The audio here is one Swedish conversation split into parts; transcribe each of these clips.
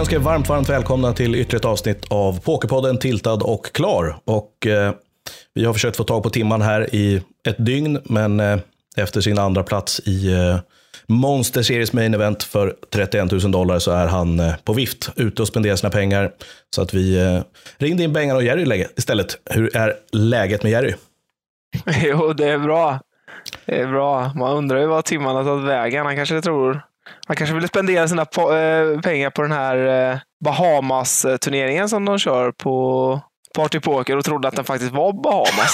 önska er varmt välkomna till ytterligare ett avsnitt av Pokerpodden Tiltad och klar. Och vi har försökt få tag på Timman här i ett dygn, men efter sin andra plats i Monster Series Main Event för $31,000 så är han på vift ute och spenderar sina pengar. Så att vi ringde in Bengan och Jerry istället. Hur är läget med Jerry? Jo, det är bra. Det är bra. Man undrar ju vad Timman har tagit vägen. Han kanske vill spendera sina pengar på den här Bahamas-turneringen som de kör på Party Poker och trodde att den faktiskt var Bahamas.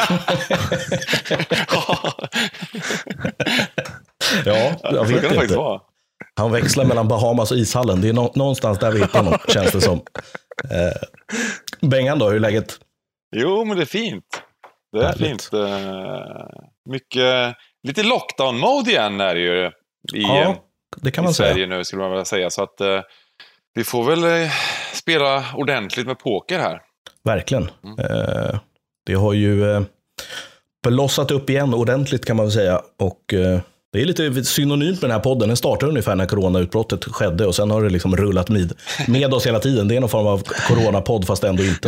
Ja, jag vet inte. Faktiskt vara. Han växlar mellan Bahamas och ishallen. Det är någonstans där vi hittar honom, känns det som. Bengan då, hur är läget? Jo, men det är fint. Det är fint. Mycket, lite lockdown-mode igen är det ju det kan man i Sverige säga. Nu, skulle man vilja säga. Så att vi får väl spela ordentligt med poker här. Verkligen. Det har ju blossat upp igen ordentligt, kan man väl säga. Och det är lite synonymt med den här podden. Den startade ungefär när coronautbrottet skedde och sen har det liksom rullat med oss hela tiden. Det är någon form av coronapodd fast ändå inte.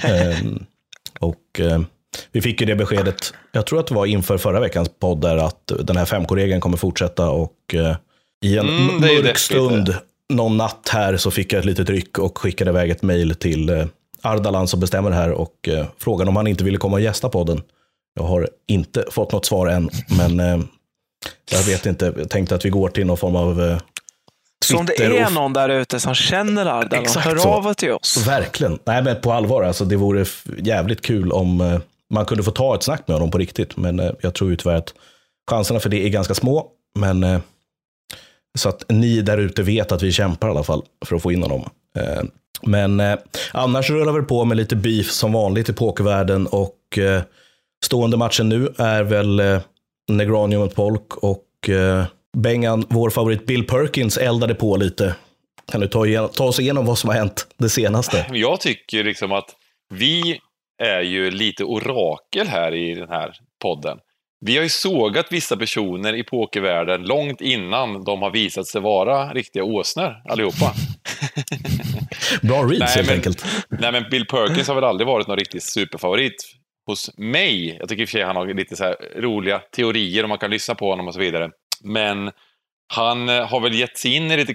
Vi fick ju det beskedet, jag tror att det var inför förra veckans podd där, att den här 5K-regeln kommer fortsätta, och i en mörk stund någon natt här så fick jag ett litet tryck och skickade iväg ett mejl till Ardalan som bestämmer det här och frågan om han inte ville komma och gästa podden. Jag har inte fått något svar än, men jag vet inte, jag tänkte att vi går till någon form av Twitter. Så om det är någon där ute som känner Ardalan, hör av till oss. Verkligen, nej men på allvar, alltså, det vore jävligt kul om man kunde få ta ett snack med honom på riktigt, men jag tror ju tyvärr att chanserna för det är ganska små, men så att ni där ute vet att vi kämpar i alla fall för att få in honom. Men annars rullar vi på med lite beef som vanligt i pokervärlden, och stående matchen nu är väl Negreanu mot Polk, och Bengan, vår favorit Bill Perkins, eldade på lite. Kan du ta oss igenom vad som har hänt det senaste? Jag tycker liksom att vi är ju lite orakel här i den här podden. Vi har ju sågat vissa personer i pokervärlden långt innan de har visat sig vara riktiga åsnor, allihopa. Bra reads helt enkelt. Nej, men Bill Perkins har väl aldrig varit någon riktig superfavorit hos mig. Jag tycker i och för sig han har lite så här roliga teorier om man kan lyssna på honom och så vidare. Men han har väl gett sig in lite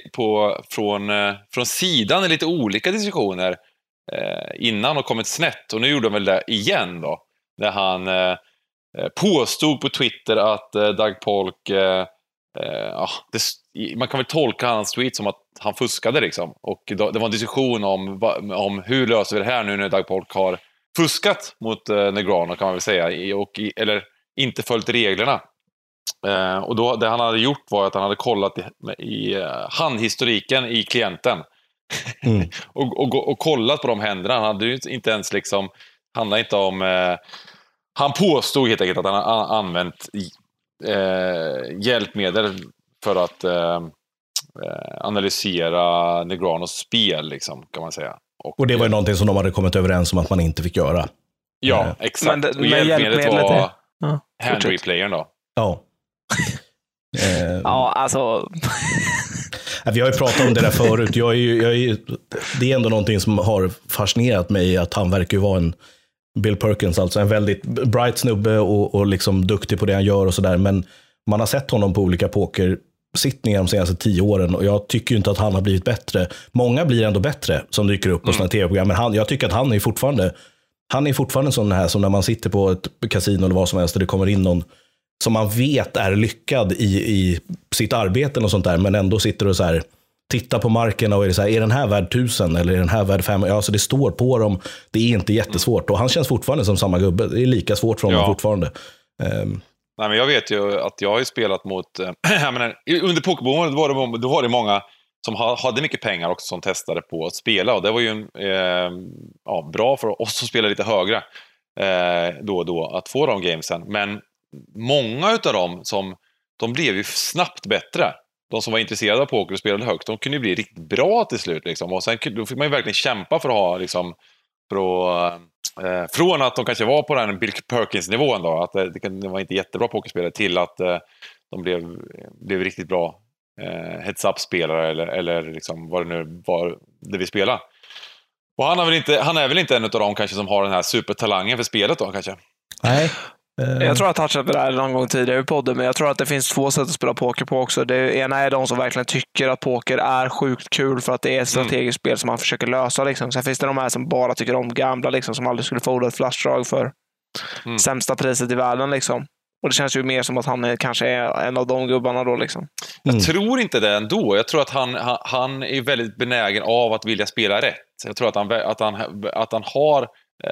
från sidan i lite olika diskussioner innan och kommit snett. Och nu gjorde han väl det igen då. När han påstod på Twitter att Doug Polk man kan väl tolka hans tweet som att han fuskade liksom. Och det var en diskussion om hur löser vi det här nu när Doug Polk har fuskat mot Negreanu, kan man väl säga, eller inte följt reglerna. Och då, det han hade gjort var att han hade kollat i handhistoriken i klienten. och kollat på de händerna. Han hade ju inte ens liksom, handlar inte om han påstod helt enkelt att han har använt hjälpmedel för att analysera Negreanus spel liksom, kan man säga. Och det var ju någonting som de hade kommit överens om att man inte fick göra. Ja, exakt. Och hjälpmedlet var hand-replayern då. Ja. Ja, alltså... Vi har ju pratat om det där förut. Det är ändå någonting som har fascinerat mig, att han verkar ju vara en Bill Perkins, alltså en väldigt bright snubbe och liksom duktig på det han gör och sådär. Men man har sett honom på olika pokersittningar de senaste 10 åren och jag tycker ju inte att han har blivit bättre. Många blir ändå bättre som dyker upp på sådana tv-program, men jag tycker att han är fortfarande sån här som när man sitter på ett kasino eller vad som helst och det kommer in någon som man vet är lyckad i sitt arbete och sånt där, men ändå sitter och så här tittar på marken och är det så här, är den här värd 1000 eller är den här värd 500? Ja, så det står på dem. Det är inte jättesvårt och han känns fortfarande som samma gubbe. Det är lika svårt för honom fortfarande. Nej, men jag vet ju att jag har ju spelat mot under Pokerboomen då var det många som hade mycket pengar också som testade på att spela, och det var ju bra för oss som spelar lite högre då och då att få de gamesen, men många utav dem de blev ju snabbt bättre. De som var intresserade av poker och spelade högt, de kunde ju bli riktigt bra till slut liksom. Och sen då fick man ju verkligen kämpa för att ha liksom, från att de kanske var på den Bill Perkins-nivån då, att det var inte jättebra pokerspelare, till att de blev riktigt bra heads-up-spelare eller liksom vad det nu var det vi spelar. Och han är väl inte en av dem kanske som har den här supertalangen för spelet då kanske? Nej. Jag tror jag har touchat på det här någon gång tidigare i podden, men jag tror att det finns två sätt att spela poker på också. Det ena är de som verkligen tycker att poker är sjukt kul för att det är ett strategiskt spel som man försöker lösa. Liksom. Sen finns det de här som bara tycker om gambla, liksom, som aldrig skulle folda ett flashdrag för sämsta priset i världen. Liksom. Och det känns ju mer som att han kanske är en av de gubbarna då. Liksom. Jag tror inte det ändå. Jag tror att han är väldigt benägen av att vilja spela rätt. Jag tror att han har...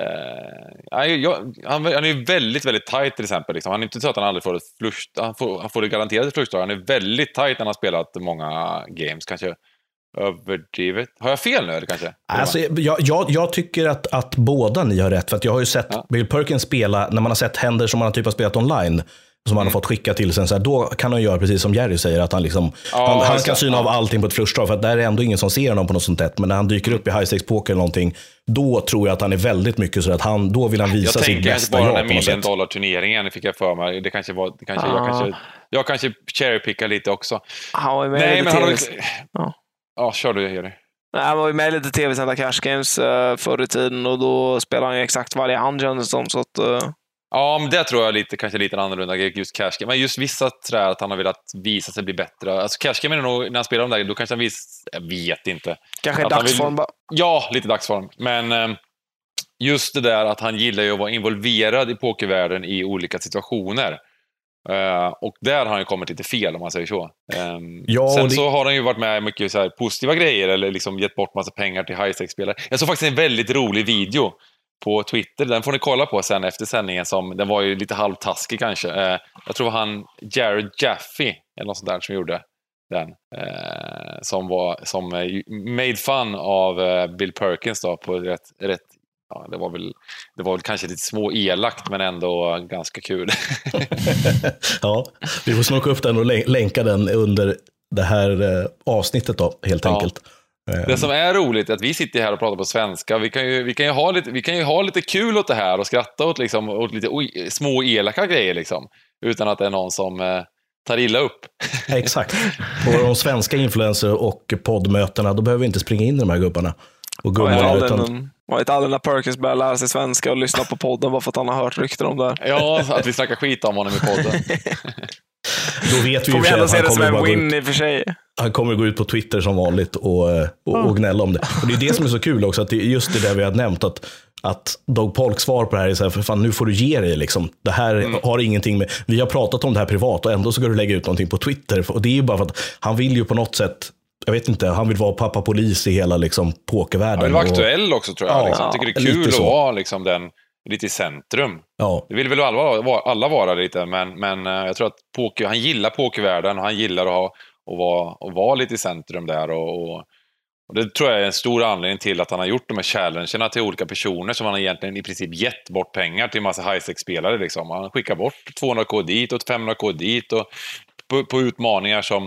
han är väldigt, väldigt tight till exempel. Liksom. Han är inte så att han aldrig får ett flush. Han får det garanterat ett flushdrag. Han är väldigt tight när han har spelat många games. Kanske överdrivet. Har jag fel nu eller kanske? Alltså, jag tycker att båda ni har rätt. För att jag har ju sett Bill Perkins spela, när man har sett händer som man har typ har spelat online, som han har fått skicka till sen, så här, då kan han göra precis som Jerry säger, att han liksom han kan syna av allting på ett flushdrag, för att där är ändå ingen som ser honom på något sånt sätt. Men när han dyker upp i high stakes poker eller någonting, då tror jag att han är väldigt mycket så att då vill han visa sitt bästa jag på något sätt. Jag tänker bara $1 million-turneringen fick jag för mig. Det kanske var jag kanske cherrypickar lite också. Han var med kör du Jerry. Nej, han var ju med lite tv-sända cash games förr i tiden, och då spelade han ju exakt varje hand, så att ja, men det tror jag kanske lite annorlunda just cash game. Men just vissa tror jag att han har velat visa sig bli bättre. Alltså cash game är nog, när han spelar om det, då kanske han jag vet inte. Kanske dagsform bara. Ja, lite dagsform. Men just det där att han gillar ju att vara involverad i pokervärlden i olika situationer. Och där har han ju kommit lite fel, om man säger så. Sen så har han ju varit med mycket så här positiva grejer, eller liksom gett bort massa pengar till high-stakes-spelare. Jag såg faktiskt en väldigt rolig video på Twitter, den får ni kolla på sen efter sändningen, den var ju lite halvtaskig kanske. Jag tror det var han Jared Jaffe eller något sånt där som gjorde den, som made fun av Bill Perkins då, på rätt ja, det var väl kanske lite små elakt, men ändå ganska kul. Ja, vi får snoka upp den och länka den under det här avsnittet då, helt enkelt. Det som är roligt är att vi sitter här och pratar på svenska. Vi kan ju ha lite kul åt det här och skratta åt lite små elaka grejer liksom, utan att det är någon som tar illa upp. Exakt. På de svenska influencer och poddmötena, då behöver vi inte springa in i de här gubbarna och gummorna. Var inte aldrig när Perkins började lära sig svenska och lyssna på podden bara för att han har hört rykten om det. Ja, att vi snackar skit om honom i podden. Då vet vi ju att han kommer i och för sig. Han kommer gå ut på Twitter som vanligt och gnälla om det. Och det är det som är så kul också, att det är just det där vi har nämnt, att Doug Polks svar på det här är så här, för fan, nu får du ge dig liksom. Det här har ingenting med, vi har pratat om det här privat och ändå så ska du lägga ut någonting på Twitter. Och det är ju bara för att han vill ju på något sätt, jag vet inte, han vill vara pappa polis i hela liksom pokervärlden. Han vill vara aktuell också, tror jag. Ja, liksom. Jag tycker det är kul att vara liksom den lite i centrum. Ja. Det vill väl alla vara lite, men jag tror att han gillar pokervärlden och han gillar att vara lite i centrum där, och det tror jag är en stor anledning till att han har gjort de här challengerna till olika personer som han egentligen i princip gett bort pengar till en massa high-stakes-spelare liksom. Han skickar bort 200k dit och 500k dit och på utmaningar som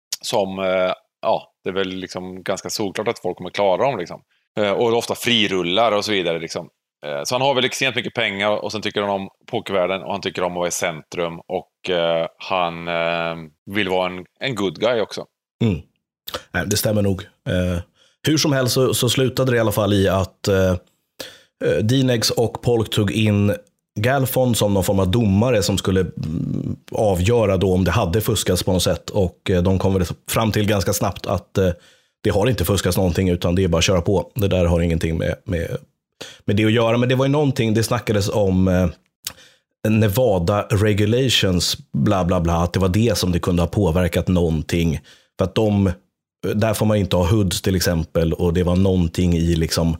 det är väl liksom ganska solklart att folk kommer klara dem liksom. Och ofta frirullar och så vidare liksom. Så han har väl extremt mycket pengar, och sen tycker han om pokervärlden och han tycker om att vara i centrum, och han vill vara en good guy också. Nej, det stämmer nog. Hur som helst så slutade det i alla fall i att D-Negs och Polk tog in Galfond som någon form av domare som skulle avgöra då om det hade fuskats på något sätt, och de kom fram till ganska snabbt att det har inte fuskats någonting, utan det är bara att köra på. Det där har ingenting med det att göra, men det var ju någonting, det snackades om Nevada regulations bla bla bla, att det var det som det kunde ha påverkat någonting, för att där får man inte ha hoods till exempel, och det var någonting i liksom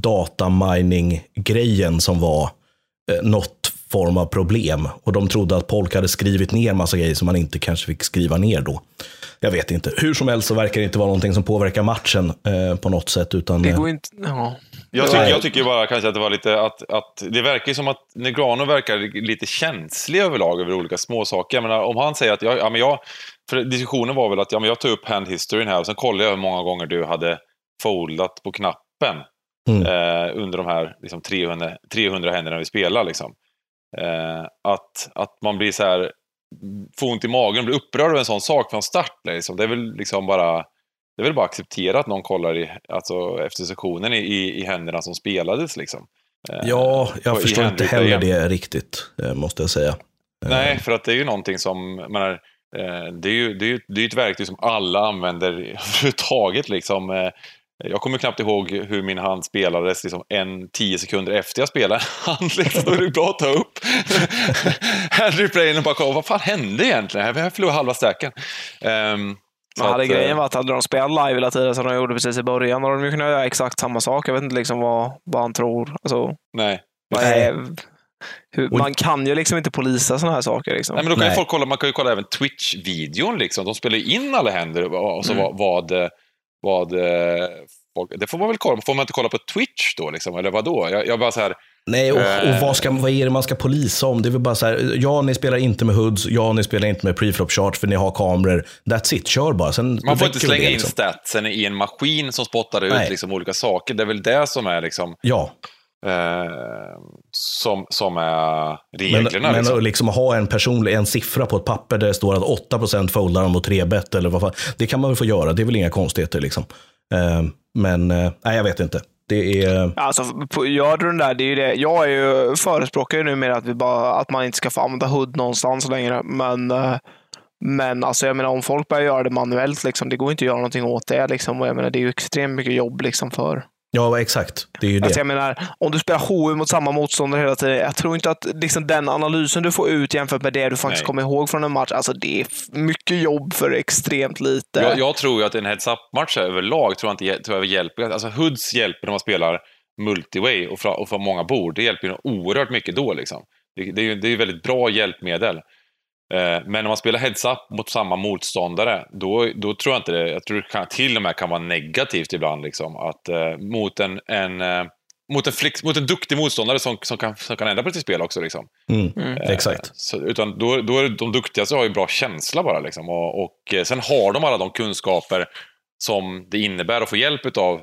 datamining-grejen som var något form av problem, och de trodde att Polk hade skrivit ner massa grejer som man inte kanske fick skriva ner då. Jag vet inte. Hur som helst så verkar det inte vara någonting som påverkar matchen på något sätt, utan det går inte. Ja. Jag tycker bara kanske att det var lite att det verkar ju som att Negreanu verkar lite känslig överlag över olika små saker. Jag menar, om han säger att för diskussionen var väl att jag tog upp hand historyn här och sen kollade jag hur många gånger du hade foldat på knappen under de här liksom 300 händerna vi spelar liksom. Att man blir så här, få ont i magen och bli upprörd över en sån sak från start. Liksom. Det är väl liksom bara acceptera att någon kollar efter sessionen i händerna som spelades. Liksom. Ja, jag förstår inte heller det riktigt, måste jag säga. Nej, för att det är ju någonting som, det är ju ett verktyg som alla använder överhuvudtaget. Liksom. Jag kommer knappt ihåg hur min hand spelades liksom 10 sekunder efter jag spelade hand. Liksom. Då är det bra att ta upp handreplayen och bara kolla, vad fan hände egentligen? Jag förlorade halva stacken. Hade grejen varit att hade de spelat live hela tiden som de gjorde precis i början, och de kunde göra exakt samma sak. Jag vet inte liksom vad han tror. Alltså, nej. Man kan ju liksom inte polisa såna här saker. Liksom. Nej, men då kan ju folk kolla, man kan ju kolla även Twitch-videon. Liksom. De spelar in alla händer och så vad folk, det får man väl kolla. Får man inte kolla på Twitch då? Liksom, eller vad då? Jag bara så här... Nej, och vad är det man ska polisa om? Det är väl bara så här, ja, ni spelar inte med hoods, ja, ni spelar inte med preflop charts för ni har kameror. That's it, kör bara. Sen man får inte slänga in statsen i en maskin som spottar ut liksom, olika saker. Det är väl det som är liksom... Ja. Som är reglerna. Men liksom ha en siffra på ett papper där det står att 8% foldar mot 3-bet eller vad fan. Det kan man väl få göra, det är väl inga konstigheter liksom. Men nej, jag vet inte. Det är... Alltså, gör du den där, det är ju det. Jag är ju förespråkare nu med att man inte ska få använda HUD någonstans längre. Men alltså, jag menar, om folk börjar göra det manuellt, liksom, det går inte att göra någonting åt det. Liksom, och jag menar, det är ju extremt mycket jobb liksom, för... Ja, exakt. Det är ju det. Alltså, jag menar, om du spelar HU mot samma motståndare hela tiden, jag tror inte att liksom, den analysen du får ut jämfört med det du faktiskt kommer ihåg från en match, alltså det är mycket jobb för extremt lite. Jag tror ju att en heads-up-match överlag tror jag hjälper. Alltså HUDs hjälper när man spelar multiway och för många bord. Det hjälper ju oerhört mycket då. Liksom. Det är ju väldigt bra hjälpmedel. Men när man spelar heads-up mot samma motståndare, då tror jag inte det. Jag tror det till och med kan vara negativt ibland. Liksom, att mot en duktig motståndare som kan ändra på sitt spel också. Liksom. Exakt. Utan då är de duktigaste har ju bra känsla bara. Liksom, och sen har de alla de kunskaper som det innebär att få hjälp av.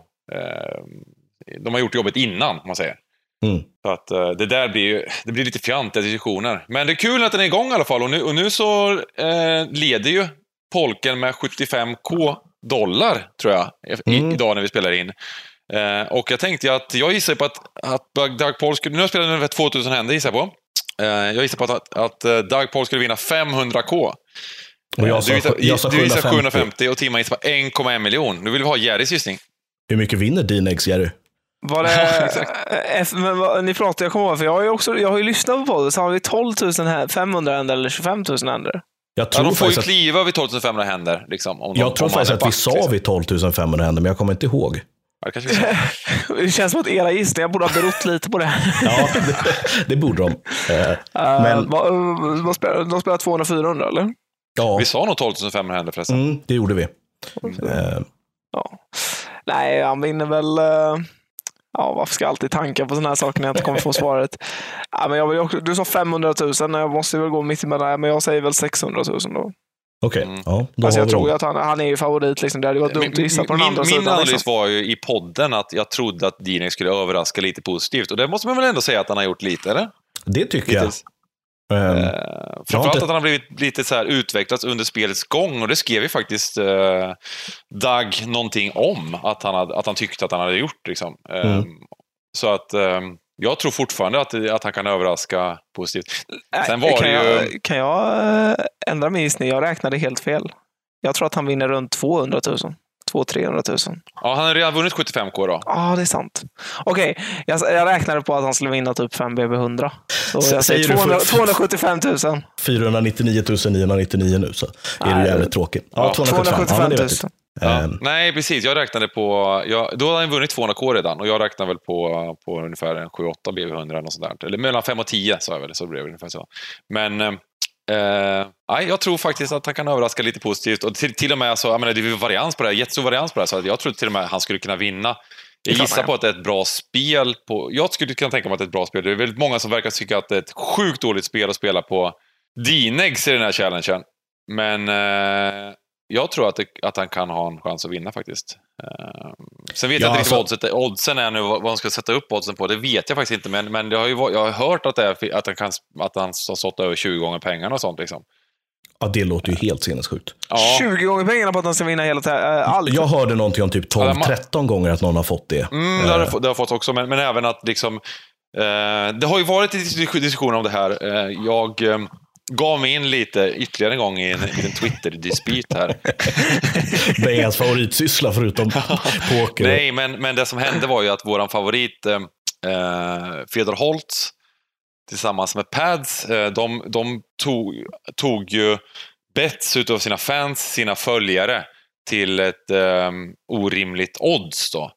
De har gjort jobbet innan, man säger. Så att det där blir lite fjantiga diskussioner. Men det är kul att den är igång i alla fall. Och nu så leder ju Polken med $75k, tror jag, idag när vi spelar in. Och jag tänkte att jag gissar på att Doug Paul skulle... Nu har jag spelat över 2000 händer, gissar jag på. Jag gissar på att Doug Paul skulle vinna 500k. Och jag sa 750 och Timman gissar på 1,1 miljon. Nu vill vi ha Jerrys gissning. Hur mycket vinner D-Nex, Jerry? Var det, ni pratar, jag kommer ihåg, för jag har ju lyssnat på det, så har vi 12 500 händer eller 25 000 händer. De får ju kliva vid 12 500 händer. Liksom, jag tror faktiskt att vi sa vid 12 500 händer, men jag kommer inte ihåg. Ja, det, kanske det känns som att era gissningar borde ha berott lite på det. Ja, det borde de. Men de spelar 200-400, eller? Ja. Vi sa nog 12 500 händer förresten. Det gjorde vi. Ja. Nej, han vinner väl... Ja, varför ska jag alltid tanka på såna här saker när jag inte kommer få svaret? Ja, men jag vill också, du sa 500 000, jag måste väl gå mitt emellan, men jag säger väl 600 000 då. Okej, ja. Alltså jag tror ju att han är ju favorit, liksom. Det hade varit dumt att gissa på den andra sidan. Min analys var ju i podden att jag trodde att D-Nex skulle överraska lite positivt, och det måste man väl ändå säga att han har gjort lite, eller? Det tycker jag. Framförallt att han har blivit lite så här utvecklats under spelets gång, och det skrev ju faktiskt Doug någonting om att han tyckte att han hade gjort liksom. Så att jag tror fortfarande att han kan övrraska positivt. Sen var kan jag ändra min gissning? Jag räknade helt fel. Jag tror att han vinner runt 200 000. 200-300 000. Ja, han har redan vunnit 75k då. Ja, det är sant. Okej, jag räknade på att han skulle vinna typ 5 BB100. Så jag säger 275 000. 499 999 nu, så är det jävligt tråkigt. Ja, 275 000. Ja. Nej, precis. Jag räknade på... då har han vunnit 200k redan, och jag räknade väl på ungefär 7-8 BB100 och sånt där. Eller mellan 5 och 10 sa jag väl, så det blev det ungefär så. Men... jag tror faktiskt att han kan överraska lite positivt, och till och med så, jag menar, det är varians på det här, jättestor varians på det här, så jag tror till och med att han skulle kunna vinna. Jag gissar på att det är ett bra spel jag skulle kunna tänka mig att det är ett bra spel. Det är väldigt många som verkar tycka att det är ett sjukt dåligt spel att spela på D-Nex i den här challengen, men jag tror att han kan ha en chans att vinna faktiskt. Sen vet jag inte riktigt vad oddsen är nu, vad han ska sätta upp oddsen på. Det vet jag faktiskt inte, men jag har hört att han har stått över 20 gånger pengarna och sånt liksom. Ja, det låter ju helt sinnessjukt. Ja. 20 gånger pengarna på att han ska vinna hela allt. Jag hörde någonting om typ 12-13 gånger att någon har fått det. Det har jag fått också, men även att liksom... det har ju varit diskussioner om det här. Jag gav mig in lite ytterligare en gång i en liten Twitter-dispyt här. Det är hans favoritsyssla förutom poker. Nej, men det som hände var ju att våran favorit Fedor Holtz tillsammans med Pads, de tog ju bets utav sina fans, sina följare till ett orimligt odds då.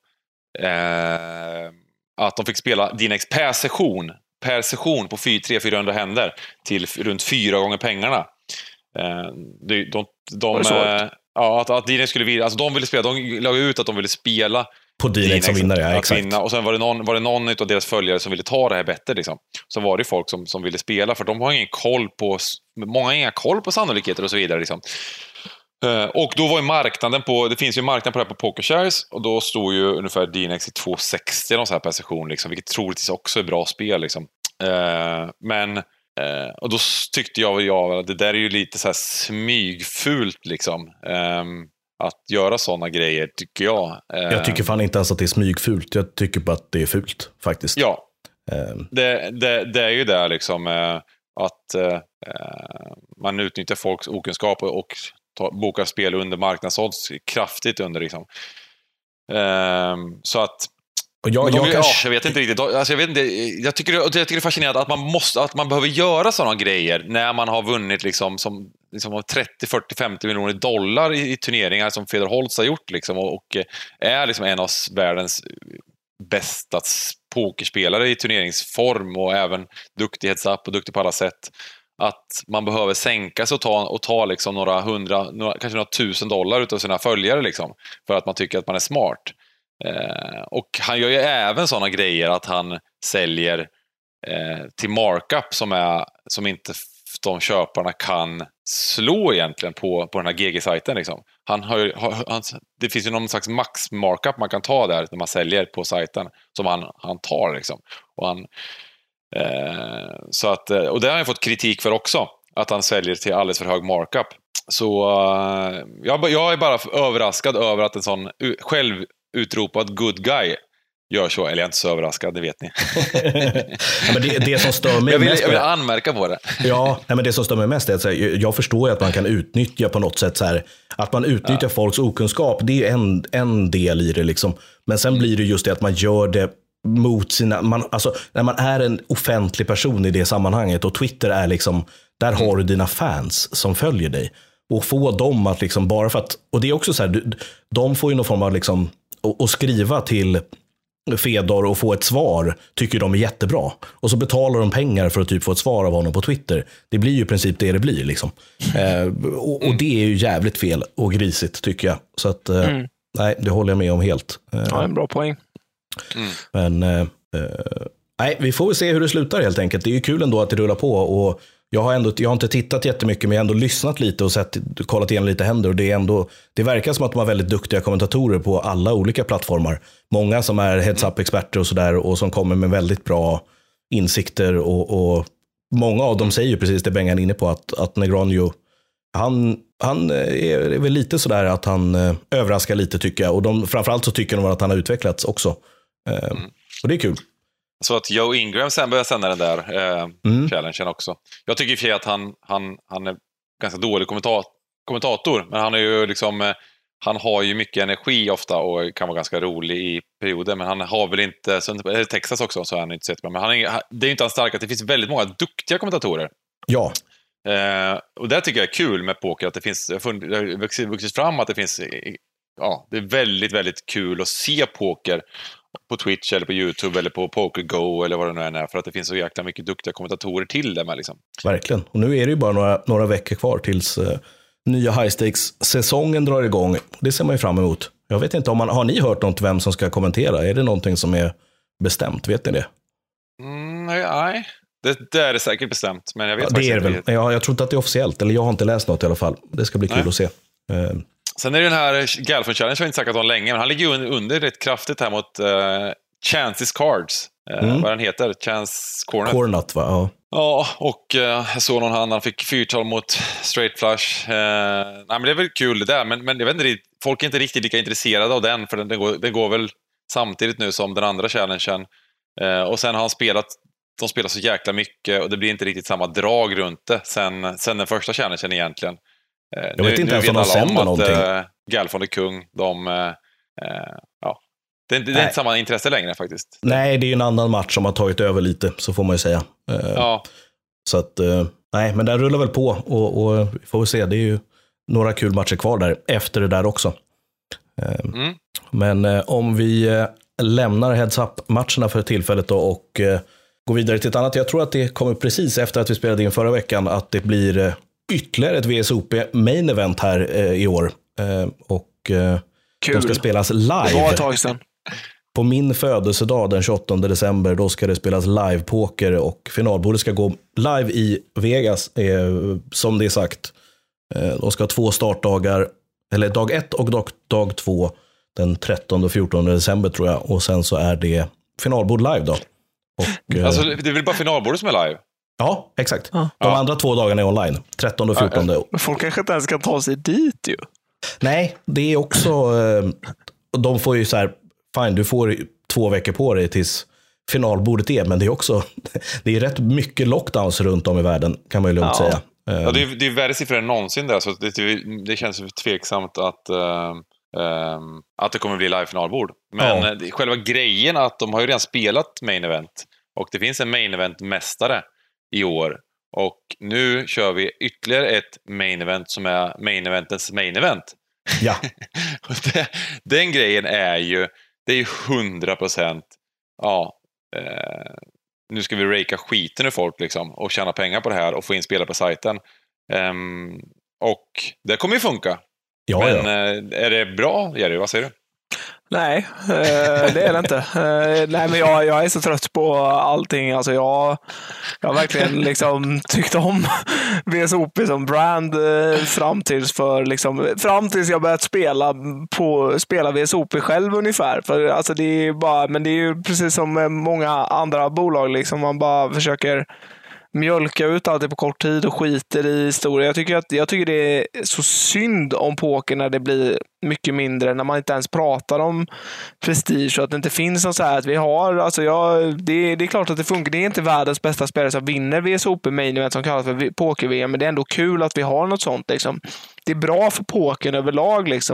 Att de fick spela DNX per session på 300-400 händer till runt 4 gånger pengarna. Att DNX skulle vilja, alltså de ville spela, de lade ut att de ville spela på DNX som vinnare, ja, exakt. Vinna. Och sen var det någon av deras följare som ville ta det här bettet liksom. Så var det folk som ville spela, för de har många har ingen koll på sannolikheter och så vidare liksom. Och då var ju marknaden det finns ju marknad på det här på PokerShares, och då stod ju ungefär DNX i 2,60 någon så här per session liksom, vilket troligtvis också är bra spel liksom. Och då tyckte jag att det där är ju lite så här smygfult liksom. Att göra sådana grejer, tycker jag. Jag tycker fan inte ens att det är smygfult. Jag tycker bara att det är fult, faktiskt. Ja, det är ju där liksom att man utnyttjar folks okunskap och bokar spel under marknadsodds kraftigt under liksom. Så att jag vet inte riktigt. Alltså, jag tycker det är fascinerande att man behöver göra sådana grejer när man har vunnit liksom 30, 40, 50 miljoner dollar i turneringar som Fedor Holtz har gjort liksom, och är liksom en av världens bästa pokerspelare i turneringsform och även duktighetsapp och duktig på alla sätt. Att man behöver sänka sig och ta liksom kanske några $1,000 utav sina följare liksom, för att man tycker att man är smart. Och han gör ju även sådana grejer att han säljer till markup som inte de köparna kan slå egentligen på den här GG-sajten liksom. Det finns ju någon slags max markup man kan ta där när man säljer på sajten som han tar liksom. Och det har han fått kritik för också, att han säljer till alldeles för hög markup. Så jag är bara överraskad över att en sån självutropad good guy gör så. Eller jag är inte så överraskad, det vet ni. Men det som stör mig jag vill anmärka på det. Ja, men det som stör mig mest är att jag förstår ju att man kan utnyttja på något sätt så här, att man utnyttjar folks okunskap, det är en del i det liksom. Men sen blir det just det att man gör det mot alltså när man är en offentlig person i det sammanhanget, och Twitter är liksom, där har du dina fans som följer dig, och få dem att liksom, bara för att, och det är också så här, de får ju någon form av liksom, och skriva till Fedor och få ett svar, tycker de är jättebra, och så betalar de pengar för att typ få ett svar av honom på Twitter. Det blir ju i princip det blir liksom. Och det är ju jävligt fel och grisigt, tycker jag. Så att nej, det håller jag med om helt. Ja, en bra poäng. Men nej, vi får väl se hur det slutar helt enkelt. Det är ju kul ändå att det rullar på, och jag har inte tittat jättemycket, men jag har ändå lyssnat lite och kollat igenom lite händer, och det verkar som att de har väldigt duktiga kommentatorer på alla olika plattformar. Många som är heads-up-experter och sådär, och som kommer med väldigt bra insikter, och många av dem säger ju precis det Bengan är inne på, att Negreanu, han är väl lite sådär att han överraskar lite, tycker jag, och framförallt så tycker de att han har utvecklats också. Och det är kul. Så att Joe Ingram sen börjar sända den där challengen också. Jag tycker i och för sig att han är ganska dålig kommentator, men han är ju liksom, han har ju mycket energi ofta och kan vara ganska rolig i perioder, men han har väl inte, Texas också, så har han inte sett bra, men det är ju inte hans starka, att det finns väldigt många duktiga kommentatorer. Ja. Och det tycker jag är kul med poker, att det har vuxit fram, att det finns, det är väldigt, väldigt kul att se poker på Twitch eller på YouTube eller på PokerGo eller vad det nu är, för att det finns så jäkla mycket duktiga kommentatorer till det med liksom. Verkligen. Och nu är det ju bara några veckor kvar tills nya high stakes-säsongen drar igång. Det ser man ju fram emot. Jag vet inte, har ni hört något vem som ska kommentera? Är det någonting som är bestämt? Vet ni det? Nej. Det är det säkert bestämt, men jag vet det är det väl. Jag tror inte att det är officiellt, eller jag har inte läst något i alla fall. Det ska bli kul att se. Sen är det den här Galfond Challenge, har jag inte sagt om länge, men han ligger ju under rätt kraftigt här mot Chances Cards. Vad den heter? Chance Cornut. Cornut, va? Ja. Ja, och jag såg någon annan fick 4-tal mot straight flush. Nej, men det är väl kul det där, men jag vet inte, folk är inte riktigt lika intresserade av den, för den går väl samtidigt nu som den andra challengen. Och sen har de spelar så jäkla mycket och det blir inte riktigt samma drag runt det sen den första challengen egentligen. Jag vet inte ens om de sänder någonting. Galfond är kung, det är inte samma intresse längre faktiskt. Nej, det är en annan match som har tagit över lite, så får man ju säga. Ja. Så att, nej, men den rullar väl på och vi får se, det är ju några kul matcher kvar där efter det där också. Men om vi lämnar heads-up-matcherna för tillfället då och går vidare till ett annat. Jag tror att det kommer precis efter att vi spelade in förra veckan att det blir ytterligare ett VSOP main event här i år. Och de ska spelas live. Det var ett tag sedan. På min födelsedag den 28 december, då ska det spelas live-poker och finalbordet ska gå live i Vegas, som det är sagt. De ska ha 2 startdagar, eller dag 1 och dag 2 den 13 och 14 december tror jag. Och sen så är det finalbord live då. Och, alltså det är väl bara finalbordet som är live? Ja, exakt. De andra 2 dagarna är online, 13 och 14. Men folk kanske inte ens ska ta sig dit ju. Nej, det är också... de får ju så här, fine, du får 2 veckor på dig tills finalbordet är, men det är också... det är rätt mycket lockdowns runt om i världen, kan man ju lugnt säga. Ja, det är värre siffror än någonsin där, så det känns tveksamt att det kommer bli live-finalbord. Men själva grejen att de har ju redan spelat main event, och det finns en main event-mästare i år. Och nu kör vi ytterligare ett main event som är main eventens main event. Ja. Den grejen är ju, det är ju 100%, nu ska vi raka skiten ur folk liksom, och tjäna pengar på det här och få in spelare på sajten. Och det kommer ju funka. Men är det bra, Jerry? Vad säger du? Nej, det är det inte. Nej, men jag är så trött på allting. Alltså jag har verkligen liksom tyckt om VSOP som brand fram tills jag börjat spela VSOP själv ungefär. För alltså det är ju precis som många andra bolag liksom, man bara försöker mjölka ut allt det på kort tid och skiter i historia. Jag tycker det är så synd om poker när det blir mycket mindre, när man inte ens pratar om prestige, så att det inte finns något så här att vi har, alltså det är klart att det funkar. Det är inte världens bästa spelare som vinner VSOP main event som kallas för poker-VM, men det är ändå kul att vi har något sånt liksom. Det är bra för pokern överlag liksom,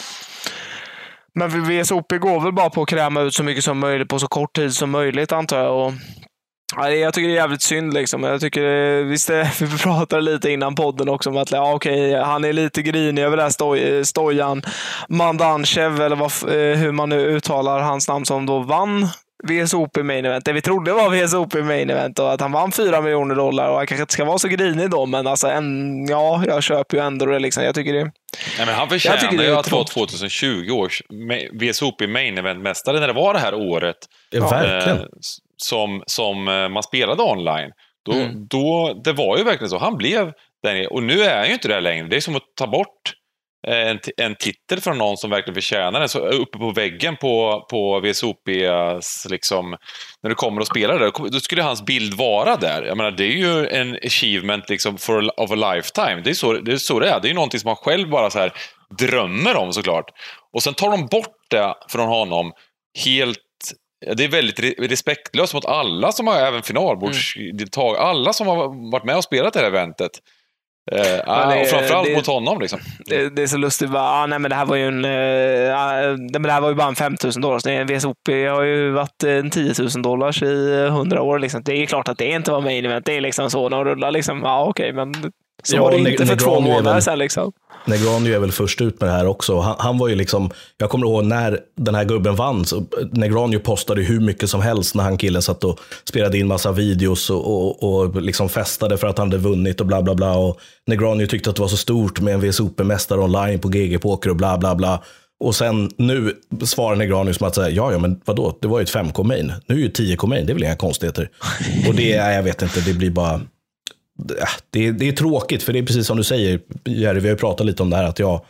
men VSOP går väl bara på att kräma ut så mycket som möjligt på så kort tid som möjligt, antar jag. Och jag tycker det är jävligt synd liksom. Jag tycker, visst vi pratade lite innan podden också om att han är lite grinig över det här Stojan Mandanchev, eller hur man nu uttalar hans namn, som då vann VSOP main event. Det vi trodde var VSOP main event, och att han vann $4 miljoner, och han kanske inte ska vara så grinig då, men alltså jag köper ju ändå det liksom. Jag tycker det. Nej, men han förtjänar ju att vara 2020 års VSOP main event-mästare när det var det här året. Ja, verkligen. Som man spelade online. Då det var ju verkligen så. Han blev den, och nu är han ju inte där längre. Det är som att ta bort en titel från någon som verkligen förtjänar den. Så uppe på väggen på VSOPs liksom, när du kommer och spelar där, då skulle hans bild vara där. Jag menar, det är ju en achievement liksom of a lifetime. Det är så det är. Det är ju någonting som man själv bara så här drömmer om, såklart. Och sen tar de bort det från honom helt. Det är väldigt respektlöst mot alla som har även finalbordsdeltagare, alla som har varit med och spelat det här eventet. Och framförallt mot honom liksom. Det är så lustigt bara, nej men det här var ju det här var ju bara en $5,000. En VSOP har ju varit en $10,000 i 100 år liksom. Det är klart att det inte var main event. Det är liksom så de rullar liksom. Okej, men så var det inte för 2 månader sedan liksom. Negreanu är väl först ut med det här också. Han var ju liksom, jag kommer ihåg när den här gubben vann, så Negreanu postade hur mycket som helst när han killen satt och spelade in massa videos och liksom festade för att han hade vunnit och bla bla bla, och Negreanu tyckte att det var så stort med en VSOP-mästare online på GG-poker och bla bla bla, och sen nu svarar Negreanu som att säga, ja men vadå, det var ju ett 5K-main, nu är ju 10K-main, det är väl inga konstigheter. Och det är, jag vet inte, det blir bara det är tråkigt, för det är precis som du säger, Jerry, vi har ju pratat lite om det här, att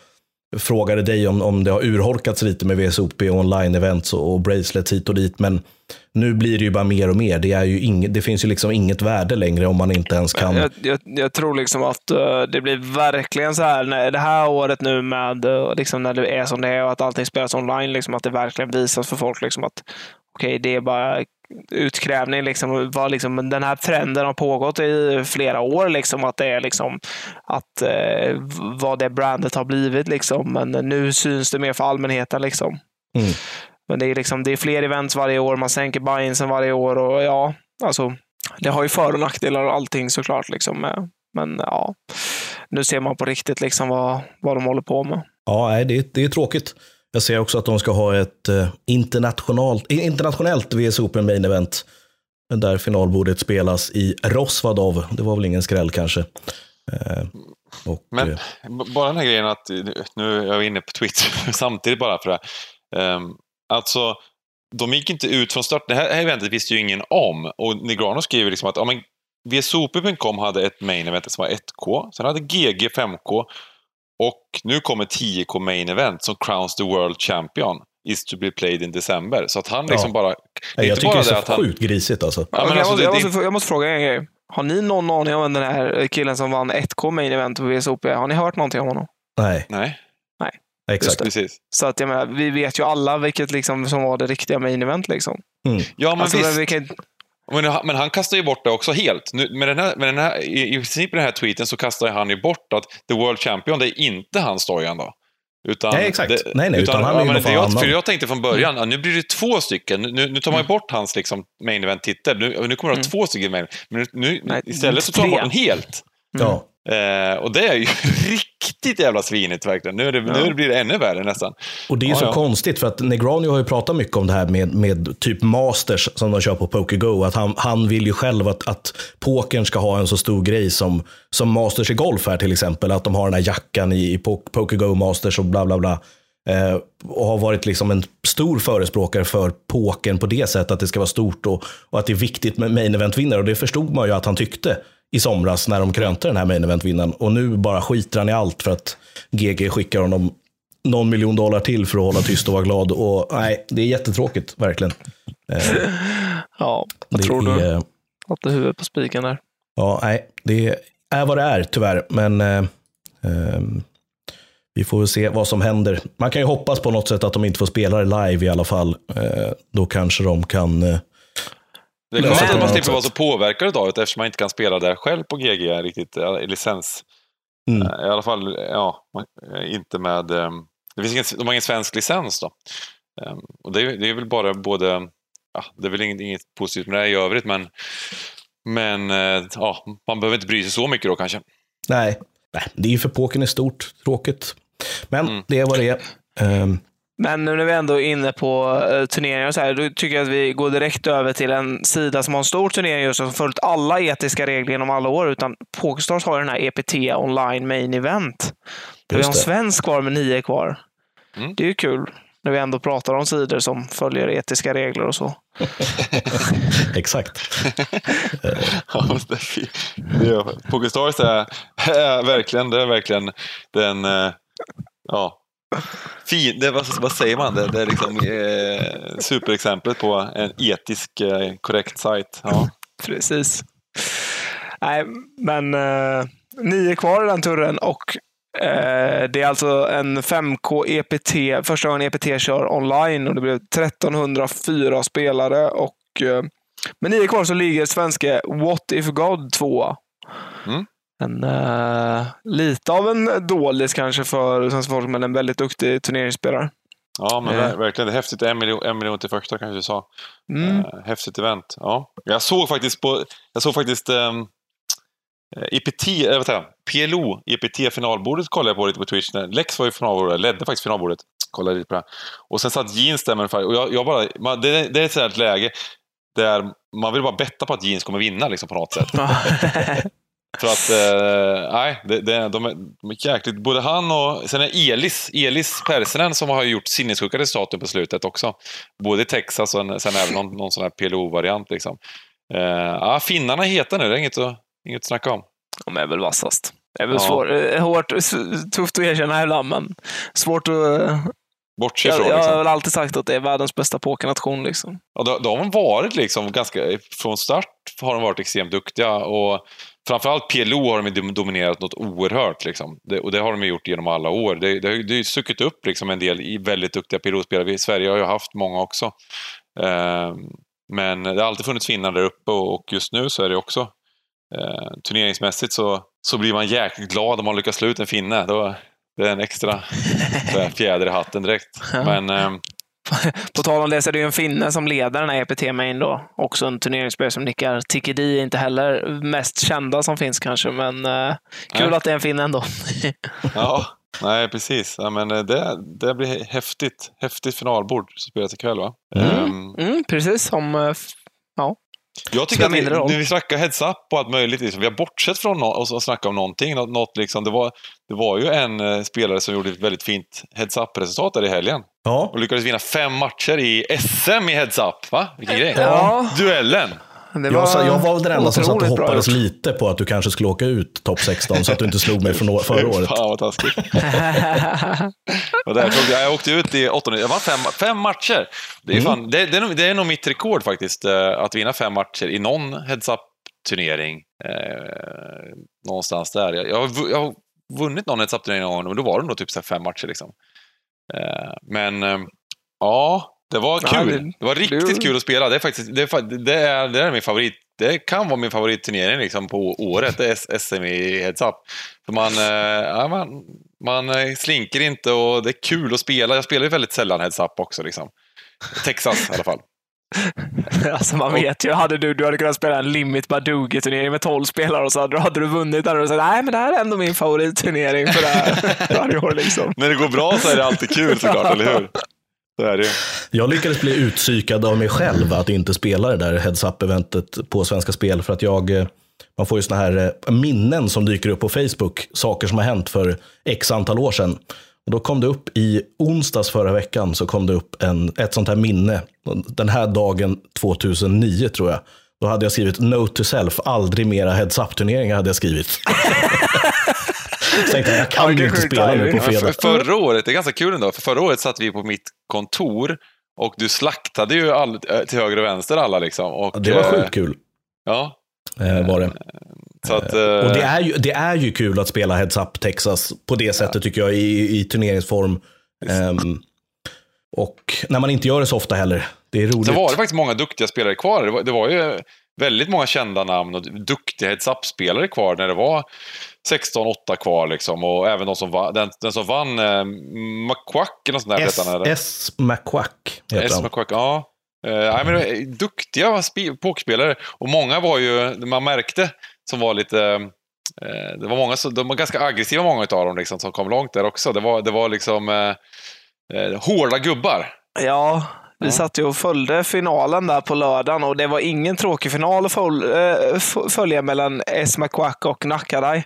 frågade dig om det har urholkats lite med VSOP online-events och bracelets hit och dit, men nu blir det ju bara mer och mer. Det finns ju liksom inget värde längre om man inte ens kan... Jag tror liksom att det blir verkligen så här, när det här året nu med liksom när det är som det är och att allting spelas online, liksom att det verkligen visas för folk liksom att okej, det är bara utkrävning liksom, vad liksom den här trenden har pågått i flera år liksom, att det är liksom att vad det brandet har blivit liksom, men nu syns det mer för allmänheten liksom. Men det är liksom, det är fler events varje år, man sänker buy-insen varje år och ja, alltså det har ju för- och nackdelar och allting såklart liksom, men ja, nu ser man på riktigt liksom vad de håller på med. Ja, nej, det är tråkigt. Jag ser också att de ska ha ett internationellt VS Open Main Event där finalbordet spelas i Rosvadov. Det var väl ingen skräll kanske. Men bara den här grejen att nu är jag inne på Twitter samtidigt bara för det. Alltså, de gick inte ut från start. Det här eventet visste ju ingen om. Och Negrano skriver liksom att VSOP.com hade ett main event som var 1K. Sen hade GG 5K. Och nu kommer 10K main event som crowns the world champion is to be played in December. Så att han liksom bara... Jag tycker det är så sjukt grisigt alltså. Ja, men jag måste fråga en grej. Har ni någon aning om den här killen som vann 1K main event på VSOP? Har ni hört någonting om honom? Nej. Exakt. Precis. Så att jag menar, vi vet ju alla vilket liksom som var det riktiga main event liksom. Ja, men alltså, visst. Men han kastar ju bort det också helt. Nu, med den här, i princip den här tweeten så kastar han ju bort att The World Champion, det är inte hans Stojan då. Utan, nej, exakt. Utan han är ju för jag tänkte från början, nu blir det 2 stycken. Nu tar man ju bort hans liksom, main event-titel. Nu kommer det 2 stycken main. Men istället så tar man bort den helt. Ja. Och det är ju riktigt jävla svinigt verkligen. Nu blir det ännu värre nästan. Och det är så konstigt för att Negrano har ju pratat mycket om det här med typ Masters som de kör på PokerGo, att han vill ju själv att pokern ska ha en så stor grej som Masters i golf här till exempel, att de har den här jackan i PokerGo Masters och bla bla bla. Och har varit liksom en stor förespråkare för pokern på det sättet, att det ska vara stort och att det är viktigt med main event-vinnare, och det förstod man ju att han tyckte i somras när de krönte den här main event-vinnaren, och nu bara skiter han i allt för att GG skickar honom $någon miljon till för att hålla tyst och vara glad, och nej, det är jättetråkigt verkligen. Ja, jag tror du satte huvudet på spiken där. Ja, nej, det är vad det är tyvärr, men vi får väl se vad som händer. Man kan ju hoppas på något sätt att de inte får spela det live i alla fall. Då kanske de kan... Det är klart att man slipper vara så påverkad av det, eftersom man inte kan spela där själv på GG riktigt licens. I alla fall, ja, inte med... de har ingen svensk licens då. Och det är väl bara både... Ja, det är väl inget positivt med det här i övrigt, men ja, man behöver inte bry sig så mycket då kanske. Nej, det är ju för pokern är stort, tråkigt. Men det är vad det är. Men nu när vi ändå är inne på turneringar och så här, då tycker jag att vi går direkt över till en sida som har en stor turnering just som följt alla etiska regler genom alla år, utan PokerStars har den här EPT Online Main Event. Där vi har en svensk kvar med 9 kvar. Det är ju kul när vi ändå pratar om sidor som följer etiska regler och så. Exakt. PokerStars är verkligen den fin, det, vad säger man? Det är liksom superexemplet på en etisk korrekt sajt. Ja. Precis. Nej, men 9 kvar i den turen, och det är alltså en 5K EPT, första gången EPT kör online, och det blev 1304 spelare, och med 9 kvar så ligger svenska What If God 2. Lite av en dålig kanske för svenska folk, men en väldigt duktig turneringsspelare. Ja, men verkligen, det är häftigt. 1 miljon till första kanske du sa. Häftigt event. Ja. Jag såg faktiskt EPT, PLO EPT finalbordet kollade jag på lite på Twitch. Lex var ju finalbordet, ledde faktiskt finalbordet. Kollade lite på det. Och sen satt Jeans där med, och jag bara, det är ett sådant läge där man vill bara betta på att Jeans kommer vinna liksom, på något sätt. För att, nej, de är jäkligt, både han och sen är Elis Persinen som har gjort sinnessjuka resultaten på slutet också. Både i Texas och sen även någon sån här PLO-variant liksom. Finnarna är heta nu, det är inget att snacka om. De är väl vassast. Det är väl tufft att erkänna ibland, men svårt att... bortse från. Jag liksom. har väl alltid sagt att det är världens bästa pokernation. Liksom. Och de har varit liksom ganska, från start har de varit extremt duktiga, och framförallt PLO har de dominerat något oerhört. Liksom. Och det har de gjort genom alla år. Det har ju suckit upp liksom en del i väldigt duktiga PLO-spelare. Sverige har ju haft många också. Men det har alltid funnits finnar där uppe, och just nu så är det också turneringsmässigt så blir man jäkligt glad om man lyckas slå ut en finne. Det är en extra fjäder i hatten direkt. Men, på tal om det så är det ju en finne som leder den här EPT Main då. Också en turneringsspelare som nickar. Tikedi är inte heller mest kända som finns kanske, men kul att det är en finne ändå. Ja, nej precis. Ja, men det blir häftigt finalbord som spelas ikväll, va? Precis, som jag tycker att när vi snackar heads up och allt möjligt, liksom, vi har bortsett från att snacka om någonting. Något liksom, det var ju en spelare som gjorde ett väldigt fint heads up-resultat där i helgen. Ja. Och lyckades vinna 5 matcher i SM i heads up, va? Vilken grej. Ja. Duellen. Jag var den enda som satt och hoppades lite på att du kanske skulle åka ut topp 16 så att du inte slog mig från förra året. Fan vad taskigt. Och jag åkte ut i 8. Jag vann 5 matcher. Det är, det är nog mitt rekord faktiskt, att vinna 5 matcher i någon heads-up-turnering. Någonstans där. Jag har vunnit någon heads-up-turnering någon gång, men då var det nog typ 5 matcher liksom. Men ja, det var kul. Det var riktigt kul att spela. Det är faktiskt det är min favorit. Det kan vara min favoritturnering liksom på året. Det är SM i heads up. För man slinker inte, och det är kul att spela. Jag spelar ju väldigt sällan heads up också liksom. Texas i alla fall. Alltså man vet ju, du hade kunnat spela en Limit Badoogie-turnering med 12 spelare, och så hade du vunnit där och sagt nej, men det här är ändå min favoritturnering för det här varje år liksom. När det går bra så är det alltid kul såklart, eller hur? Så är det. Jag lyckades bli utpsykad av mig själv att inte spela det där heads-up-eventet på Svenska Spel, för att man får ju såna här minnen som dyker upp på Facebook, saker som har hänt för x antal år sedan. Och då kom det upp i onsdags förra veckan, så kom det upp ett sånt här minne. Den här dagen 2009 tror jag. Då hade jag skrivit note to self, aldrig mera heads-up-turneringar hade jag skrivit. Så tänkte jag kan ju inte spela nu på fredag. Förra året, det är ganska kul ändå, för förra året satt vi på mitt kontor och du slaktade ju till höger och vänster alla liksom. Och, det var sjukt kul. Ja. Var det. Så att, och det är ju kul att spela Heads Up Texas på det sättet tycker jag i turneringsform. Och när man inte gör det så ofta heller. Det är roligt. Så var det faktiskt många duktiga spelare kvar. Det var ju väldigt många kända namn och duktiga Heads Up-spelare kvar när det var 16-8 kvar liksom. Och även de som den som vann McQuack eller sånt där. S. McQuack heter han. McQuack, ja. Men duktiga pokerspelare, och många var ju, man märkte som var lite det var många, de var ganska aggressiva, många av dem liksom, som kom långt där också. Det var liksom hårda gubbar. Ja, vi satt ju och följde finalen där på lördagen, och det var ingen tråkig final att följa mellan S. McQuack och Nakarai.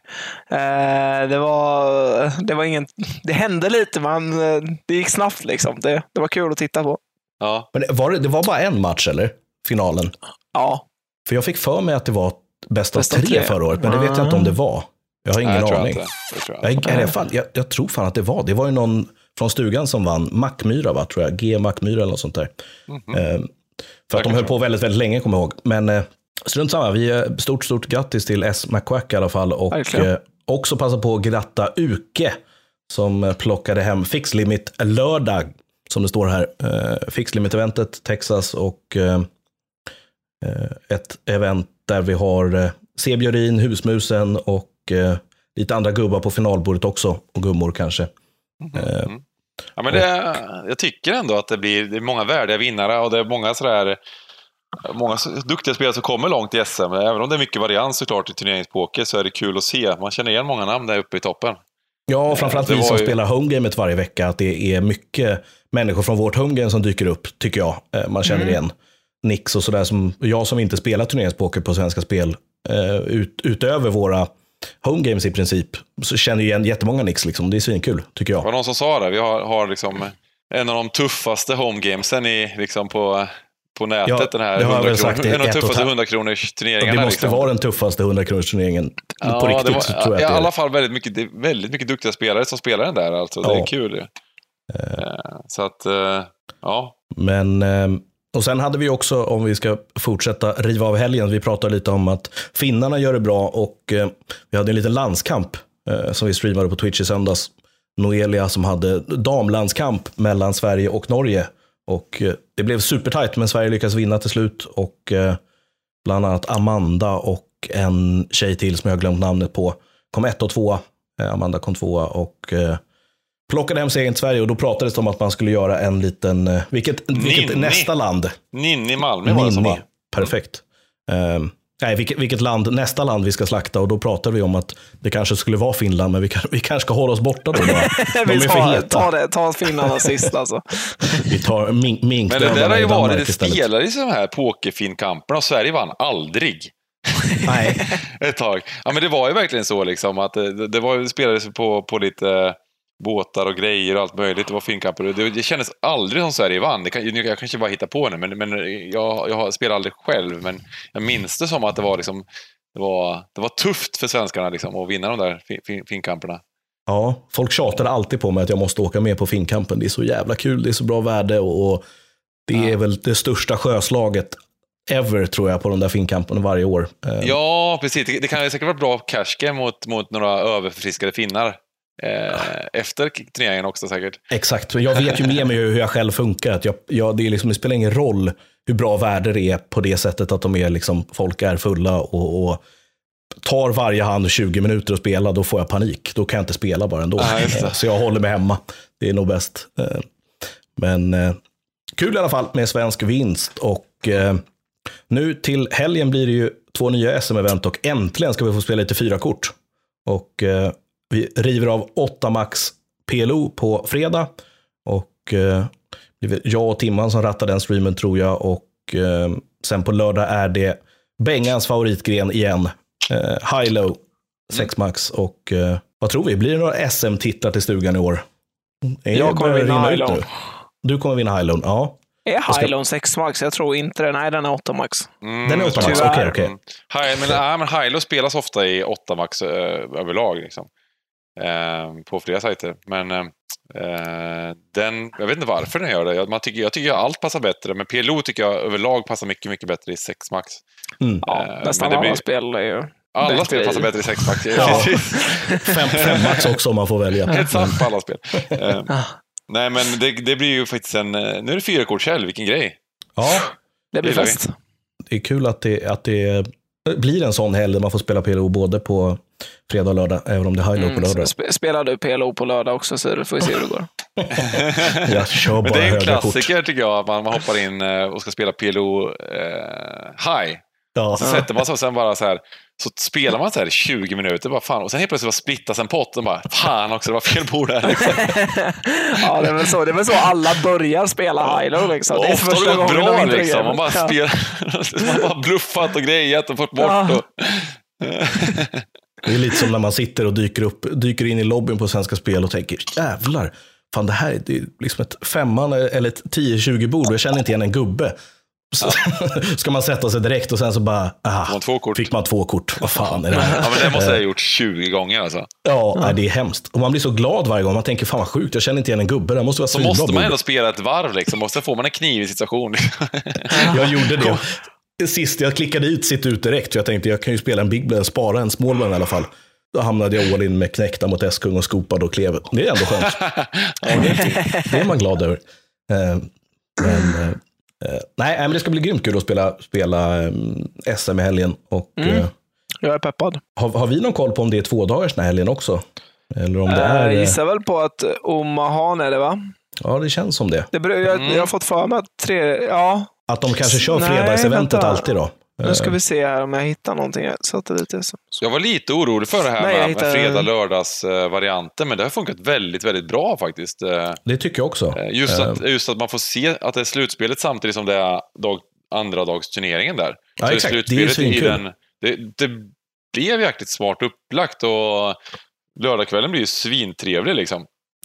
Det var ingen, det hände lite, men det gick snabbt liksom. Det var kul att titta på. Ja. Men det var bara en match, eller? Finalen? Ja. För jag fick för mig att det var bäst av 3 förra året, men det vet jag inte om det var. Jag har ingen aning. Jag tror fan att det var. Det var ju någon från stugan som vann. Mackmyra, va, tror jag. G. Mackmyra eller något sånt där. För att de höll på väldigt, väldigt länge, kommer jag ihåg. Men strunt samma. Vi stort grattis till S. McQuack i alla fall. Och också passa på att gratta Uke som plockade hem Fix Limit lördag, som det står här. Fix Limit-eventet, Texas, och ett event där vi har C. Björin, Husmusen och lite andra gubbar på finalbordet också, och gummor kanske. Ja, men jag tycker ändå att det är många värdiga vinnare, och det är många duktiga spelare som kommer långt i SM. Även om det är mycket varians såklart i turneringspoker, så är det kul att se. Man känner igen många namn där uppe i toppen. Ja, och framförallt vi som spelar homegamet varje vecka, att det är mycket människor från vårt homegame som dyker upp, tycker jag. Man känner igen Nix och sådär, som jag som inte spelar turneringspoker på Svenska Spel, utöver våra homegames i princip, så känner ju igen jättemånga Nix liksom. Det är svinkul, tycker jag. Det var någon som sa det. Vi har liksom en av de tuffaste homegamesen liksom på på nätet, den här det har jag väl sagt, en av de tuffaste 100-kronors turneringarna. Det måste vara den tuffaste 100-kronors turneringen på riktigt. Så tror jag i alla fall väldigt mycket duktiga spelare som spelar den där. Alltså. Det är kul. Så att, ja. Men, och sen hade vi också, om vi ska fortsätta riva av helgen, vi pratade lite om att finnarna gör det bra och vi hade en liten landskamp som vi streamade på Twitch i söndags. Noelia som hade damlandskamp mellan Sverige och Norge. Och det blev supertajt, men Sverige lyckades vinna till slut. Och bland annat Amanda och en tjej till som jag har glömt namnet på kom 1 och 2. Amanda kom 2 och plockade hem segern till Sverige. Och då pratades det om att man skulle göra en liten... Vilket nästa land? Ninni Malmö var det som var. Perfekt. Nej, vilket nästa land vi ska slakta, och då pratar vi om att det kanske skulle vara Finland, men vi kanske ska hålla oss borta då. Ta Finland sist alltså. Vi tar mink. Men det där har ju varit, det spelar i sådana här pokerfinkamperna och Sverige vann aldrig. Nej. Ett tag. Ja, men det var ju verkligen så liksom att det spelades på lite båtar och grejer och allt möjligt. Det var finkamper. Det kändes aldrig som Sverige vann. Jag kanske bara hittar på det, men jag spelar aldrig själv. Men jag minns det som att det var liksom, det var tufft för svenskarna liksom, att vinna de där finkamperna. Ja, folk tjatade alltid på mig att jag måste åka med på finkampen. Det är så jävla kul, det är så bra värde och det är väl det största sjöslaget ever, tror jag, på de där finkampen varje år. Ja, precis. Det kan säkert vara bra cashgame mot några överförfriskade finnar. Efter turneringen också säkert. Exakt, jag vet ju med mig hur jag själv funkar, att det spelar ingen roll hur bra värde det är på det sättet att de är liksom, folk är fulla och tar varje hand 20 minuter att spela, då får jag panik, då kan jag inte spela bara ändå. Så jag håller mig hemma, det är nog bäst. Men kul i alla fall med svensk vinst, och nu till helgen blir det ju 2 nya SM-event och äntligen ska vi få spela lite 4-kort. Och vi river av 8 max PLO på fredag. Och jag och Timman som rattar den streamen, tror jag. Och sen på lördag är det Bengans favoritgren igen. High-low 6 max. Och vad tror vi? Blir det några SM-titlar till stugan i år? Jag kommer vinna High-low. Du kommer vinna High-low, ja. Är High-low 6 max? Jag tror inte det. Nej, den är 8 max. Den är 8 max, okej. Men High-low spelas ofta i 8 max överlag liksom. På flera sajter. Men jag vet inte varför den gör det. Jag tycker allt passar bättre, men PLO tycker jag överlag passar mycket, mycket bättre i 6 max. Ja, nästan alla spel är ju... Alla spel passar bättre i 6 max. Ja. 5 max också om man får välja. Helt sant på alla spel. Nej, men det blir ju faktiskt nu är det 4-kortshelg, vilken grej. Ja, det blir fest. Det är kul att det blir en sån helg där man får spela PLO både på fredag och lördag, även om det är High-low på lördag. Spelar du PLO på lördag också, så får vi se hur det går. Jag kör bara, det är en klassiker tycker jag, att man hoppar in och ska spela PLO high. Ja. Så sätter man sig och sen bara så här, så spelar man så här 20 minuter bara fan, och sen helt plötsligt bara splittas en pott och bara fan också, det var fel bord här liksom. Ja, det är väl så alla börjar spela High-low liksom. Det är ofta har det gått bra liksom. Man bara spelar, man bara bluffat och grejat och fått bort och... Det är lite som när man sitter och dyker in i lobbyn på Svenska Spel och tänker, jävlar, fan det här är liksom ett 5 eller ett 10-20 bord och jag känner inte igen en gubbe. Så ska man sätta sig direkt och sen så bara fick man 2 kort. Vad fan är det här? Ja, men det måste jag ha gjort 20 gånger alltså. Ja, det är hemskt. Och man blir så glad varje gång. Man tänker, fan vad sjukt, jag känner inte igen en gubbe. Det måste vara så måste man ändå spela ett varv liksom. Måste få man en knivig situation. Jag gjorde det. Sist jag klickade sitt ut direkt, för jag tänkte jag kan ju spela en big blind, spara en small blind i alla fall. Då hamnade jag all in med knäckta mot S-kung och skopade och klevet. Det är ändå skönt. Det är man glad över. Nej, men det ska bli grymt kul att spela SM i helgen. Och, jag är peppad. Har vi någon koll på om det är 2 dagars den här helgen också? Eller om det är... Jag gissar väl på att Omaha är det, va? Ja, det känns som det. Jag har fått för mig att att de kanske kör fredagseventet alltid då. Nu ska vi se här om jag hittar någonting. Jag var lite orolig för det här med fredag-lördags-varianten, men det har funkat väldigt, väldigt bra faktiskt. Det tycker jag också. Just att man får se att det är slutspelet samtidigt som det är andra dags turneringen där. Ja, så exakt. Slutspelet det är det blev jäkligt smart upplagt och lördagskvällen blir ju svintrevlig liksom.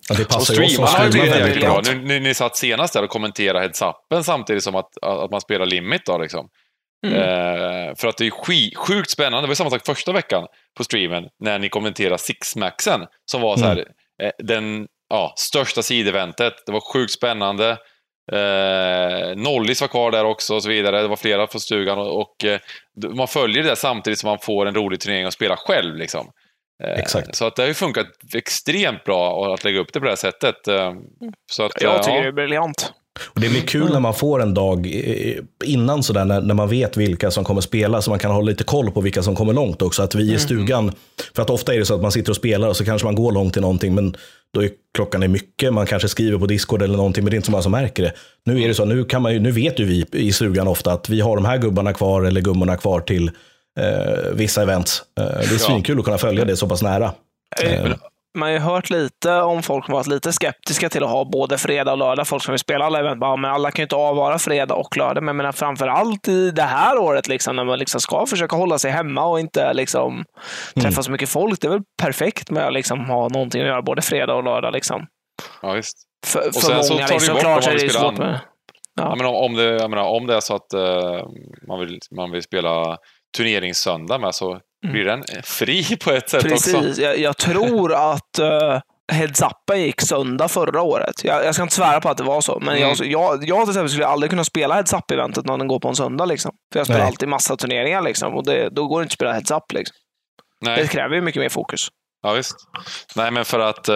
Ja, det passar ju oss som streamarna streamar är väldigt bra. bra. Ni satt senast där och kommenterade heads-upen samtidigt som att man spelar limit då liksom. För att det är sjukt spännande. Det var samma sak första veckan på streamen när ni kommenterade Six-maxen som var så här, den största sideventet. Det var sjukt spännande. Nollis var kvar där också och så vidare. Det var flera på stugan och man följer det samtidigt som man får en rolig turnering att spela själv liksom. Exakt. Så att det har ju funkat extremt bra att lägga upp det på det här sättet. Så att, jag tycker det är briljant. Och det blir kul när man får en dag innan sådär, när man vet vilka som kommer spela, så man kan ha lite koll på vilka som kommer långt också. Att vi i stugan, för att ofta är det så att man sitter och spelar och så kanske man går långt i någonting, men då är klockan är mycket, man kanske skriver på Discord eller någonting, men det är inte så många som märker det. Nu är det så, nu vet ju vi i stugan ofta att vi har de här gubbarna kvar eller gummorna kvar till vissa events. Det är svinkul att kunna följa det så pass nära. Man har ju hört lite om folk som varit lite skeptiska till att ha både fredag och lördag. Folk som vill spela alla event, men alla kan ju inte avvara fredag och lördag. Men jag menar, framförallt i det här året liksom, när man liksom ska försöka hålla sig hemma och inte liksom träffa så mycket folk. Det är väl perfekt med att liksom ha någonting att göra både fredag och lördag. Liksom. Ja, visst. För sen många så liksom, klart är det svårt med. Ja. Men om det är så att man vill spela turneringssöndag med, så blir den fri på ett sätt. Precis. Också. Jag tror att heads-upen gick söndag förra året. Jag ska inte svära på att det var så, men jag till exempel skulle aldrig kunna spela heads-up-eventet när den går på en söndag. Liksom. För jag spelar alltid massa turneringar liksom, och då går det inte att spela heads-up. Liksom. Det kräver ju mycket mer fokus. Ja, visst. Nej, men för att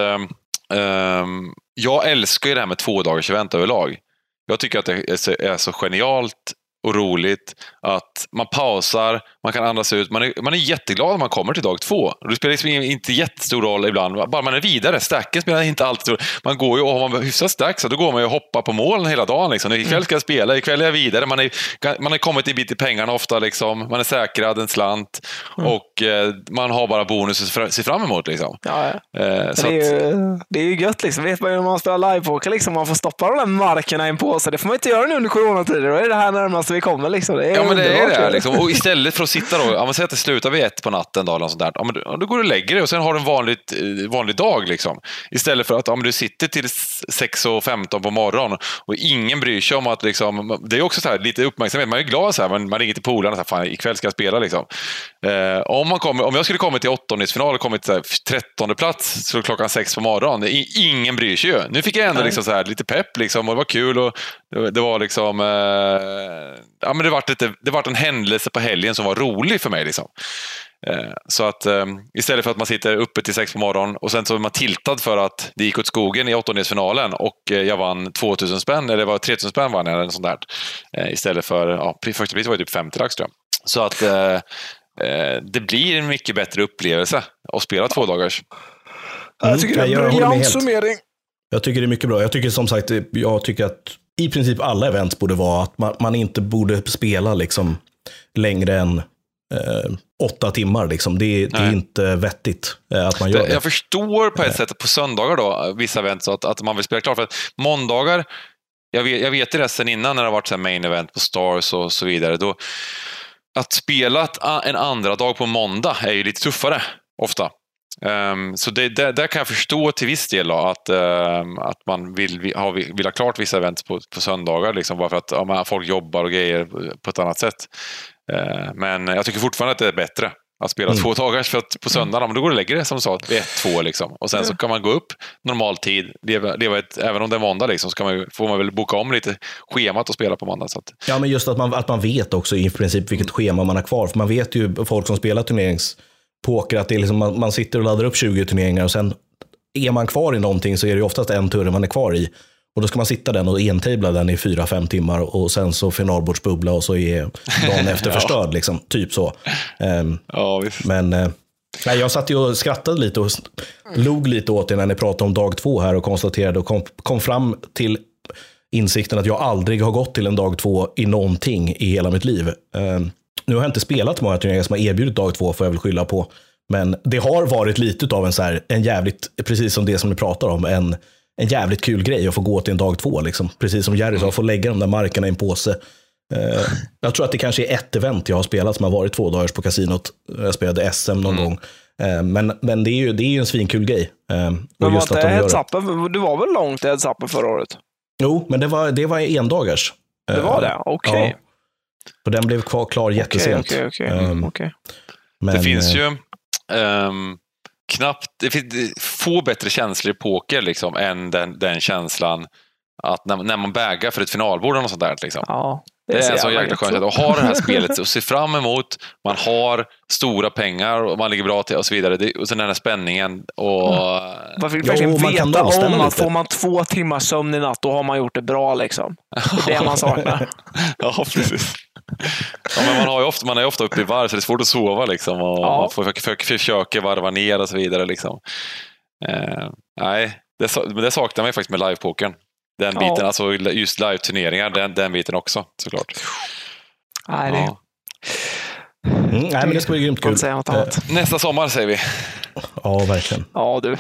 jag älskar ju det här med 2 dagars event överlag. Jag tycker att det är så genialt och roligt att man pausar, man kan andas ut, man är jätteglad när man kommer till dag 2. Det spelar liksom inte jättestor roll ibland, bara man är vidare. Stacken spelar inte alltid stor. Man går ju, och har man hyfsat stack så då går man ju och hoppar på målen hela dagen liksom. Ikväll ska jag spela, ikväll är jag vidare. Man är kommit en bit i pengarna ofta liksom. Man är säkrad en slant och man har bara bonus att se fram emot liksom. Så det är ju gött liksom. Vet man ju när man spelar livepoker liksom, man får stoppa de där markerna i en påse. Det får man inte göra nu under coronatider. Då är det här närmast vi kommer liksom. Det är men det är det liksom. Och istället för att sitta då, om man säger att det slutar vid 1 på natten då, eller sånt där, då går du och lägger dig och sen har du en vanlig dag liksom. Istället för att du sitter till 6:15 på morgonen och ingen bryr sig om att liksom, det är också så här lite uppmärksamhet, man är glad så här, man ringer till polarna och så här, fan ikväll ska jag spela liksom. Om jag skulle komma till 8-final och kommit till 13:e plats så klockan 6 på morgonen, ingen bryr sig ju. Nu fick jag ändå liksom så här lite pepp liksom, och det var kul och det var liksom men det var en händelse på helgen som var rolig för mig liksom. Så att istället för att man sitter uppe till 6 på morgonen och sen så är man tiltad för att det gick åt skogen i 8-delsfinalen och jag vann 2000 spänn, eller var 3000 spänn vann jag eller sånt där. Istället för, första priset var ju typ 50 lax tror jag. Så att det blir en mycket bättre upplevelse att spela 2 dagars. Jag tycker det är en briljant summering. Jag tycker det är mycket bra. Jag tycker som sagt, att i princip alla events borde vara att man inte borde spela liksom längre än 8 timmar. Liksom. Det är inte vettigt att man gör det. Jag förstår på ett sätt på söndagar då, vissa events, att man vill spela klart. För att måndagar, jag vet det sen innan när det har varit så här main event på Stars och så vidare, då att spela en andra dag på måndag är ju lite tuffare ofta. Så där kan jag förstå till viss del då, att man vill ha klart vissa events på söndagar liksom, bara för att folk jobbar och grejer på ett annat sätt. Men jag tycker fortfarande att det är bättre att spela 2 dagars, för att på söndagen då går det lägre som sa 1-2 liksom, och sen så kan man gå upp normal tid, leva även om det är måndag liksom, så får man väl boka om lite schemat och spela på måndag så att... Ja, men just att man vet också i princip vilket schema man har kvar, för man vet ju folk som spelar turneringspoker att det är liksom, man sitter och laddar upp 20 turneringar och sen är man kvar i någonting så är det ju oftast en tur man är kvar i. Och då ska man sitta den och entabla den i 4-5 timmar och sen så finalbordsbubbla och så är dagen efter förstörd liksom, typ så. Men jag satt ju och skrattade lite och log lite åt det när ni pratade om dag 2 här och konstaterade och kom fram till insikten att jag aldrig har gått till en dag 2 i någonting i hela mitt liv. Nu har jag inte spelat många turneringar som har erbjudit dag 2, får jag väl skylla på. Men det har varit lite av en jävligt, precis som det som ni pratar om, en jävligt kul grej att få gå till en dag 2 liksom. Precis som Jerry sa, få lägga de där markerna i en påse. Jag tror att det kanske är ett event jag har spelat som har varit 2 dagars på kasinot. Jag spelade SM någon gång. Men det är ju en svinkul grej. Men var inte heads-upen, du var väl långt i heads-upen förra året? Jo, men det var endagars. Det var det? Okej. Ja. Och den blev klar jättesent. Okej. Det finns ju knappt, det finns få bättre känslor i poker liksom, än den känslan att när man bägar för ett finalbord och något sånt där liksom. Ja. Det är så jäkla skönt att ha det här spelet och se fram emot. Man har stora pengar och man ligger bra till och så vidare. Och sen den här spänningen. Man fick verkligen veta om att får man 2 timmars sömn i natt, då har man gjort det bra liksom. Det är det man saknar. Ja, precis. Ja, men man är ju ofta uppe i varv så det är svårt att sova liksom. Och man får försöka varva ner och så vidare liksom. Nej, det saknar man ju faktiskt med livepokern. Den biten, alltså just live-turneringar, den biten också, såklart. Nej, nej, men det ska bli grymt kul. Nästa sommar säger vi. Ja, verkligen. Ja, du.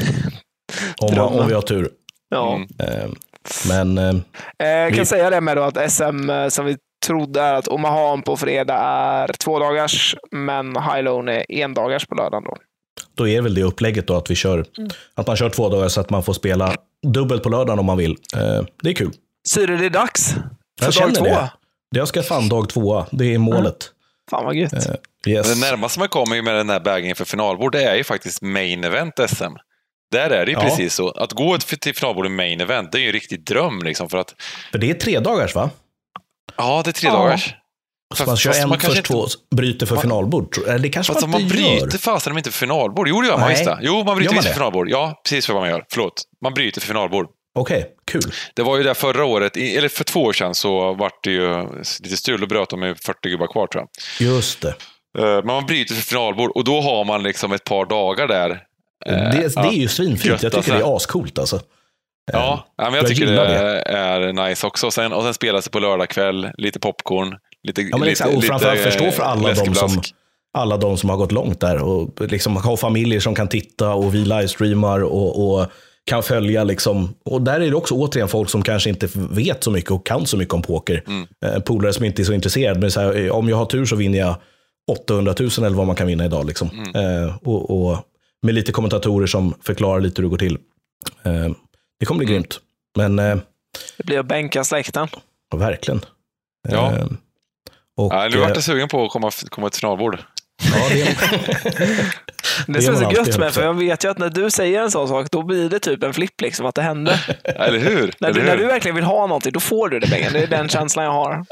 Om vi har tur. Ja. Men kan säga det med då att SM som vi trodde är att Omaha på fredag är 2 dagars, men High Loan är 1 dagars på lördagen då. Då är väl det upplägget då att vi kör att man kör 2 dagar så att man får spela dubbelt på lördagen om man vill. Det är kul. Syre, det är dags för jag dag 2. Det. Jag ska fan dag 2. Det är målet. Fan vad gött. Yes. Det närmaste man kommer med den här bägningen för finalbord, det är ju faktiskt main event SM. Där är det ju precis så. Att gå till finalbord i main event, det är ju en riktig dröm liksom, för det är 3 dagars va? Ja, det är 3 dagars. Så man kör en först 2, bryter för finalbord. Det kanske man inte gör. Bryter fast när de inte för finalbord. Jo, det gör man visst. Jo, man bryter för finalbord. Ja, precis vad man gör. Förlåt. Man bryter för finalbord. Okej, kul. Det var ju där förra året, eller för 2 år sedan, så var det ju lite stul och bröt med 40 gubbar kvar, tror jag. Just det. Men man bryter för finalbord och då har man liksom ett par dagar där. Det är ju svinfint. Jag tycker det är ascoolt alltså. Ja, men jag tycker det är nice också. Och sen spelas det på lördag kväll, lite popcorn, och framförallt förstå för alla de som har gått långt där och liksom har familjer som kan titta och vi livestreamar och kan följa liksom. Och där är det också återigen folk som kanske inte vet så mycket och kan så mycket om poker. Polare som inte är så intresserade, men så här, om jag har tur så vinner jag 800 000 eller vad man kan vinna idag liksom. Och med lite kommentatorer som förklarar lite hur det går till. Det kommer bli grymt. Men det blir att bänka släkten. Verkligen. Ja. Nu vart jag sugen på att komma ett finalbord. Ja, det känns så gött med, för jag vet ju att när du säger en sån sak, då blir det typ en flipp liksom, att det händer. Eller hur? När du verkligen vill ha någonting, då får du det, Bengen. Det är den känslan jag har.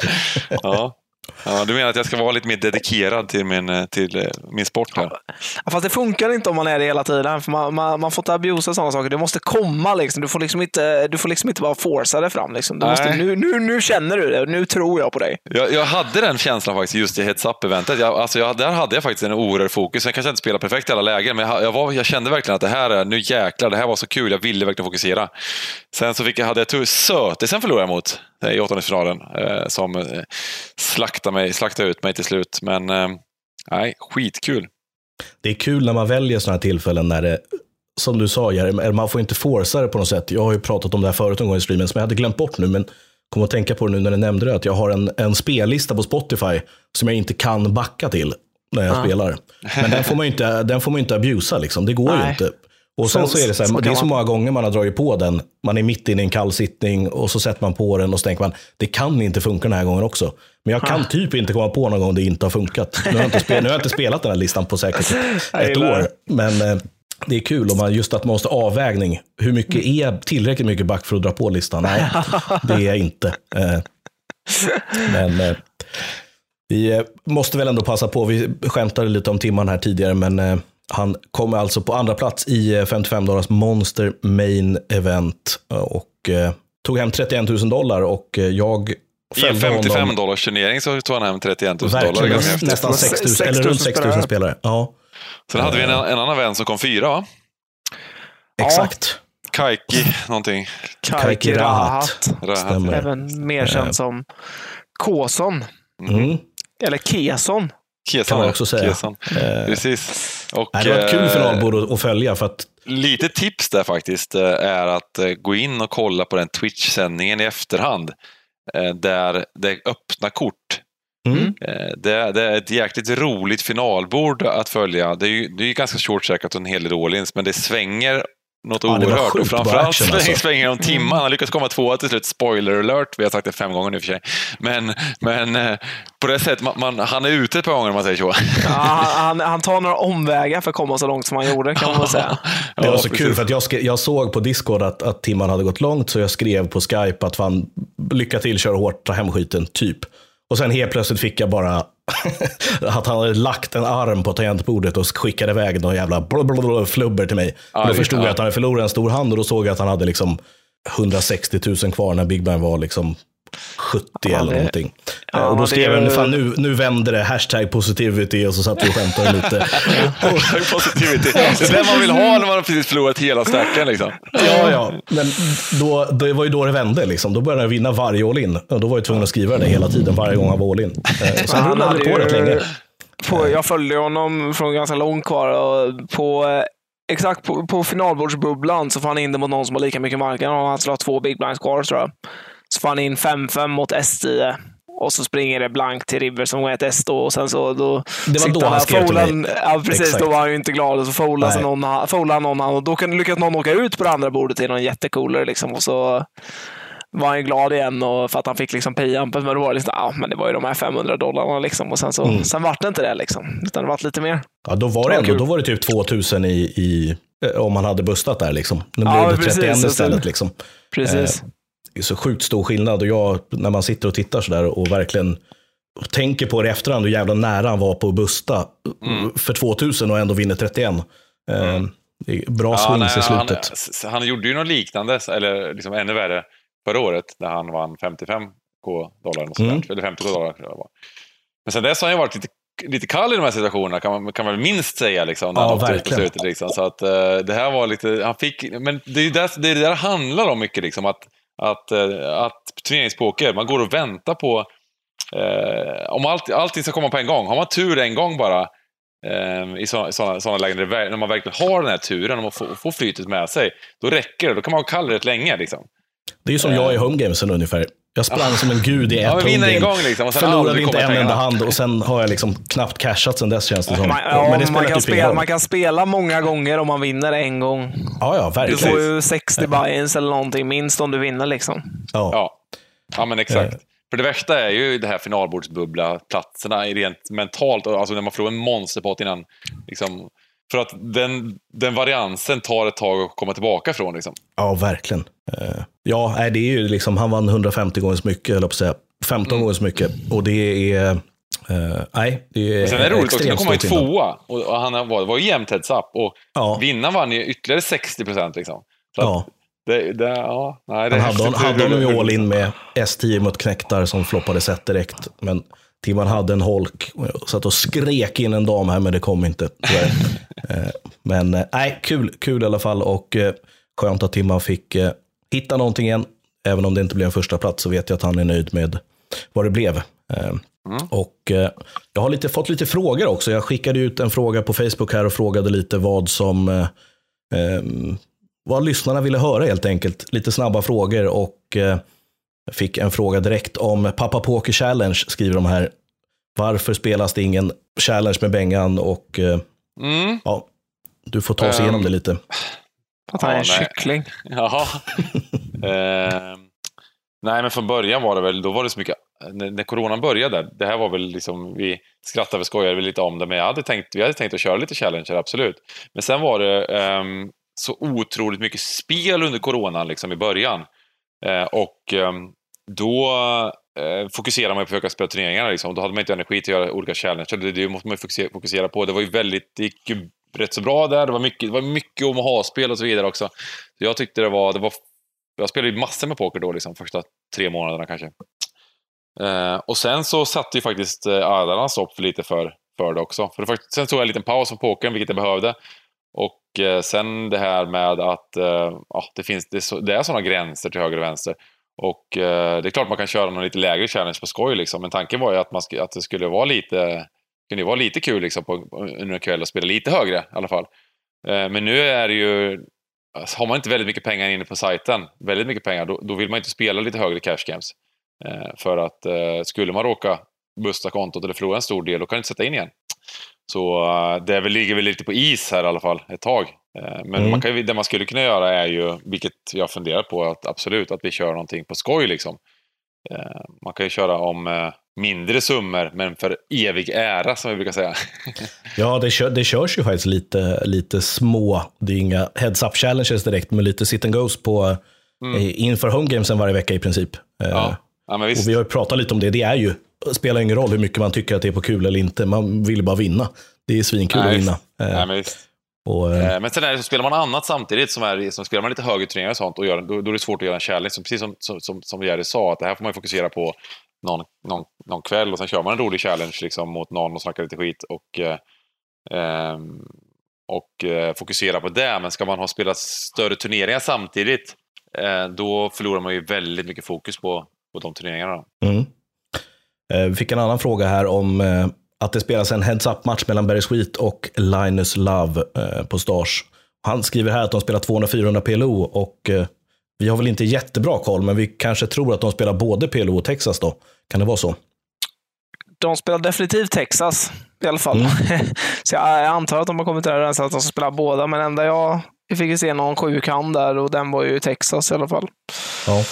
Ja, du menar att jag ska vara lite mer dedikerad till min sport här? Ja, fast det funkar inte om man är det hela tiden. För man får inte abusa sådana saker. Det måste komma liksom. Du får liksom inte bara forsa det fram liksom. Du måste, nu känner du det. Nu tror jag på dig. Jag hade den känslan faktiskt just i heads-up-eventet. Där hade jag faktiskt en oerhörd fokus. Jag kanske inte spelade perfekt i alla lägen, men jag kände verkligen att det här var så kul. Jag ville verkligen fokusera. Sen så hade jag tur söt. Sen förlorade jag mot i 8:e-finalen som slaktade ut mig till slut. Men nej, skitkul. Det är kul när man väljer sådana här tillfällen när det, som du sa, man får inte forsa det på något sätt. Jag har ju pratat om det här förut en gång i streamen som jag hade glömt bort nu, men kom att tänka på det nu när du nämnde det, att jag har en spellista på Spotify som jag inte kan backa till när jag spelar. Men den får man ju inte abusa liksom. Det går ju inte. Och sen så är det så här, det är så många gånger man har dragit på den. Man är mitt inne i en kallsittning och så sätter man på den och så tänker man, det kan inte funka den här gången också. Men jag kan typ inte komma på någon gång det inte har funkat. Nu har jag inte spelat den här listan på säkert ett år. Men det är kul om man just att man måste avvägning. Hur mycket är tillräckligt mycket back för att dra på listan? Nej, det är inte. Men vi måste väl ändå passa på. Vi skämtade lite om timman här tidigare, men han kommer alltså på andra plats i $55 Monster Main Event och tog hem $31,000 och jag följde honom. I en $55 turnering så tog han hem $31,000. Nästan 6 000 eller runt 6 000 spelare. Ja. Sen hade vi en annan vän som kom 4, va? Exakt. Kaiki någonting. Kaiki Rahat. Även mer känd som Kåson. Eller Keson. Kan man också säga. Precis. Och, det var ett kul finalbord att följa. För att lite tips där faktiskt är att gå in och kolla på den Twitch-sändningen i efterhand. Där det öppna kort Det är ett jäkligt roligt finalbord att följa. Det är ju ganska short trackat och en hel del all-ins, men det svänger något oerhört. Och framförallt svänger de timmar. Han lyckas komma 2 till slut. Spoiler alert. Vi har sagt det 5 gånger nu för sig. Men på det sättet, han är ute ett par gånger om man säger så. Ja, han tar några omvägar för att komma så långt som han gjorde, kan man säga. Det var så kul för att jag såg på Discord att Timman hade gått långt, så jag skrev på Skype att fan, lycka till, kör hårt, ta hem skiten, typ. Och sen helt plötsligt fick jag bara att han hade lagt en arm på tangentbordet och skickade iväg någon jävla flubber till mig. Och då förstod jag att han hade förlorat en stor hand, och då såg jag att han hade liksom 160 000 kvar när Big Blind var liksom 70 eller någonting. Och då skrev jag, fan, nu vänder det, hashtag positivity, och så satt vi och skämtade lite. Positivity. Det är det man vill ha när man har precis förlorat hela stacken liksom. Ja, men det var ju då det vände liksom. Då började jag vinna varje all-in, och då var jag tvungen att skriva det hela tiden, varje gång han var all-in. Så han rullade på rätt länge. Jag följde honom från ganska långt kvar, och på finalbordsbubblan så får han in det mot någon som har lika mycket marken, och han slår 2 Big Blinds kvar, tror jag. Så får han in 5-5 mot S10, och så springer det blank till River som går ett S då, och sen så då det var då han skrev till mig. Ja, precis. Exakt. Då var han ju inte glad, och så foldade någon, och då lyckas någon åka ut på det andra bordet till någon jättecoolare liksom, och så var han glad igen, och för att han fick liksom pay-ampet, men då var det liksom, men det var ju de här $500 liksom, och sen var det inte det liksom, utan det var lite mer. Ja, då var det ändå, då var det typ 2000 i om man hade bustat där liksom. Nu blev det 31 istället liksom. Precis. Det är så sjukt stor skillnad, och när man sitter och tittar så där och verkligen tänker på det efterhand, hur jävla nära han var på att busta för 2000 och ändå vinner 31. Bra swings i slutet. Han gjorde ju något liknande, eller liksom ännu värre, förra året när han vann $55 eller $50. Men sen dess har han ju varit lite kall i de här situationerna, kan man minst säga liksom, när han åkte ut på slutet liksom. Så att det här var lite, han fick, men det är det där handlar om mycket liksom, att turneringspoker, man går och väntar på om allting ska komma på en gång. Har man tur en gång bara i sådana lägen när man verkligen har den här turen och man får flytet med sig, då räcker det, då kan man kalla det rätt länge liksom. Det är ju som jag i homegamesen ungefär. Jag sprang som en gud i ett homegame. En gång liksom, och sen förlorade inte en enda hand, och sen har jag liksom knappt cashat sen dess, känns det som. Men det man kan spela många gånger om man vinner en gång. Ja, verkligen. Du får ju 60 buy-ins eller någonting minst om du vinner liksom. Ja, men exakt. För det värsta är ju det här finalbordsbubbla platserna rent mentalt, alltså när man får en monsterpott innan liksom, för att den variansen tar ett tag att komma tillbaka från liksom. Ja, verkligen. Det är ju liksom, han vann 150 gånger så mycket, eller på att säga 15 gånger så mycket, och det är det är. Sen är det roligt också att komma i tvåa, och han var ju jämnt heads up, och vinnaren vann ju ytterligare 60% liksom. Så han hade ju all in med S10 mot knäktar som floppade set direkt, men Timman hade en holk, satt och skrek in en dam här, men det kom inte. Men kul i alla fall, och skönt att Timman fick hitta någonting igen. Även om det inte blev en första plats, så vet jag att han är nöjd med vad det blev. Och jag har fått lite frågor också. Jag skickade ut en fråga på Facebook här och frågade lite vad lyssnarna ville höra, helt enkelt. Lite snabba frågor, och fick en fråga direkt om Pappa Poker Challenge, skriver de här. Varför spelas det ingen challenge med Bengan? Och du får ta oss igenom det lite. Att han är en kyckling. Jaha. Nej, men från början var det väl, då var det så mycket, när coronan började, det här var väl liksom, vi skrattade och skojade lite om det, men vi hade tänkt att köra lite challenger, absolut. Men sen var det så otroligt mycket spel under coronan liksom i början. Då fokuserar man på att försöka spela turneringarna liksom. Då hade man inte energi till att göra olika challenger. Det måste man fokusera på. Det var ju det gick ju rätt så bra där. Det var mycket om att ha spel och så vidare också. Så jag tyckte det var jag spelade ju massor med poker då liksom, första 3 månaderna kanske. Och sen så satt ju faktiskt Ardarna stopp för lite för det också. Sen tog jag en liten paus från pokern, vilket jag behövde. Och sen det här med att det är sådana gränser till höger och vänster. Och det är klart man kan köra någon lite lägre challenge på skoj liksom. Men tanken var ju att det skulle vara lite kul liksom under en kväll och spela lite högre i alla fall. Men nu är det ju, har man inte väldigt mycket pengar inne på sajten, väldigt mycket pengar, då vill man inte spela lite högre cash games. För att skulle man råka busta kontot eller förlora en stor del, då kan du inte sätta in igen. Så det ligger väl lite på is här i alla fall ett tag. Men det man skulle kunna göra är ju, vilket jag funderar på, att absolut att vi kör någonting på skoj liksom. Man kan ju köra om mindre summor, men för evig ära, som vi brukar säga. Ja, det körs ju faktiskt lite små, det är inga heads-up challenges direkt, men lite sit and goes på inför home gamesen varje vecka i princip. Ja, men visst. Och vi har ju pratat lite om det. Det är ju, spelar ingen roll hur mycket man tycker att det är på kul eller inte. Man vill bara vinna. Det är svinkul att vinna. Nej, men visst. Men sen är det, så spelar man annat samtidigt som spelar man lite högre turneringar och sånt, och då är det svårt att göra en challenge, precis som Jerry sa, att det här får man fokusera på någon kväll, och sen kör man en rolig challenge liksom, mot någon och snackar lite skit och fokusera på det. Men ska man ha spelat större turneringar samtidigt, då förlorar man ju väldigt mycket fokus på de turneringarna. Vi fick en annan fråga här om att det spelas en heads-up-match mellan Barry Sweet och Linus Love på Stars. Han skriver här att de spelar 200-400 PLO, och vi har väl inte jättebra koll, men vi kanske tror att de spelar både PLO och Texas då. Kan det vara så? De spelar definitivt Texas i alla fall. Så jag antar att de har kommit överens att de ska spela båda, men ända jag fick ju se någon sjuk hand där, och den var ju Texas i alla fall. Ja.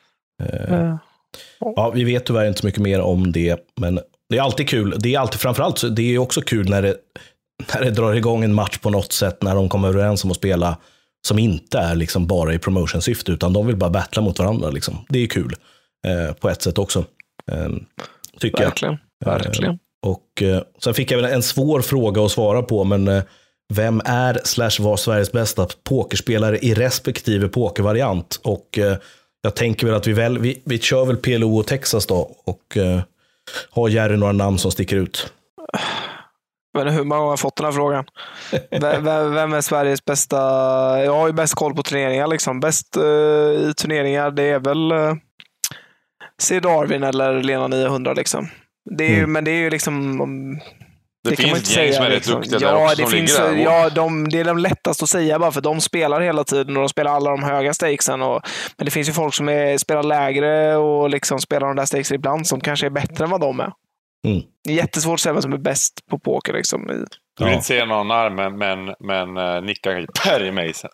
Ja, vi vet tyvärr inte så mycket mer om det, men det är alltid kul. Det är alltid, framförallt, det är också kul när det drar igång en match på något sätt, när de kommer överens om att spela som inte är liksom bara i promotion-syfte, utan de vill bara battla mot varandra. Liksom. Det är kul på ett sätt också, tycker jag. Verkligen. Och sen fick jag väl en svår fråga att svara på, men vem är / var Sveriges bästa pokerspelare i respektive pokervariant? Och jag tänker väl att vi kör väl PLO och Texas då, och har Jerry några namn som sticker ut? Men hur många har fått den här frågan? Vem är Sveriges bästa? Jag har ju bäst koll på turneringar liksom. Bäst i turneringar, det är väl C. Darwin eller Lena 900 liksom. Det är ju, men det är ju liksom det finns ett gäng som är rätt duktiga där också, det finns, där. Det är de lättast att säga bara för de spelar hela tiden och de spelar alla de höga stakesen. Men det finns ju folk som spelar lägre och liksom spelar de där stakesen ibland som kanske är bättre än vad de är. Det är jättesvårt att säga vem som är bäst på poker liksom. Jag vill inte säga någon arm, men nickar Perry Mason.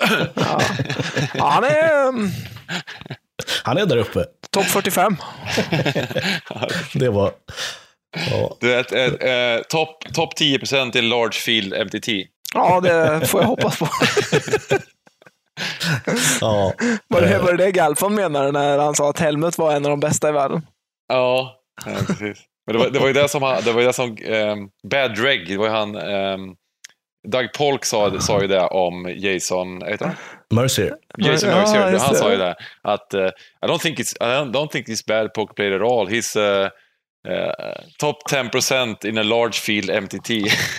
Han är där uppe. Topp 45. Det var... Ja. Du vet, topp 10% i large field MTT. Ja, det får jag hoppas på. Ja. Var det Galfon menade när han sa att Helmut var en av de bästa i världen? Ja, precis. Men det var ju det som Bad Dreg, det var ju han Doug Polk sa ju det om Jason, Mercier. Jason Mercier, han sa ju det att I don't think he's bad poker player at all. He's top 10% in a large field MTT.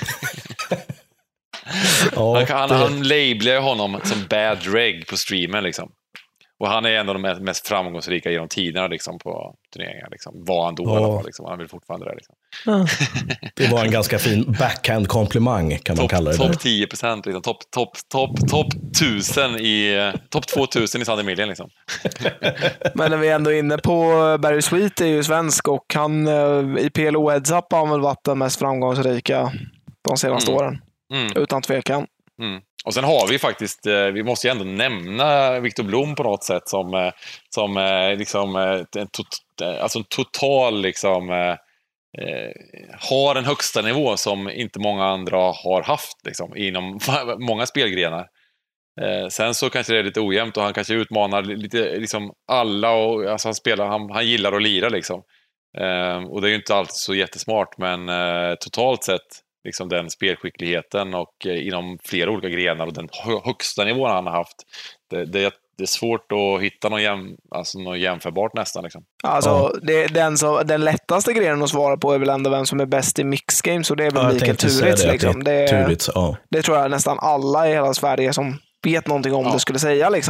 Han labelar honom som Bad Dreg på streamen liksom. Och han är en av de mest framgångsrika genom tiderna liksom, på turneringar. Liksom. Var han då i alla fall. Liksom. Han vill fortfarande det. Liksom. Det var en ganska fin backhand-komplimang kan man kalla det. Topp 10%. Liksom. Topp 1000 i... Topp 2000 i Sunday Million. Liksom. Men när vi är ändå inne på Barry Sweet är ju svensk och han i PLO Heads Up har väl varit den mest framgångsrika de senaste åren. Utan tvekan. Och sen har vi faktiskt, vi måste ju ändå nämna Victor Blom på något sätt som liksom en total liksom har en högsta nivå som inte många andra har haft liksom, inom många spelgrenar. Sen så kanske det är lite ojämnt och han kanske utmanar lite liksom alla och alltså han gillar att lira liksom. Och det är ju inte alltid så jättesmart, men totalt sett liksom den spelskickligheten och inom flera olika grenar och den högsta nivån han har haft. Det är svårt att hitta något jämförbart nästan. Liksom. Alltså, den lättaste grenen att svara på är väl ändå vem som är bäst i mixgames, och det är väl Mikael Turitz. Liksom. Det tror jag nästan alla i hela Sverige som vet någonting om det skulle säga. Liksom.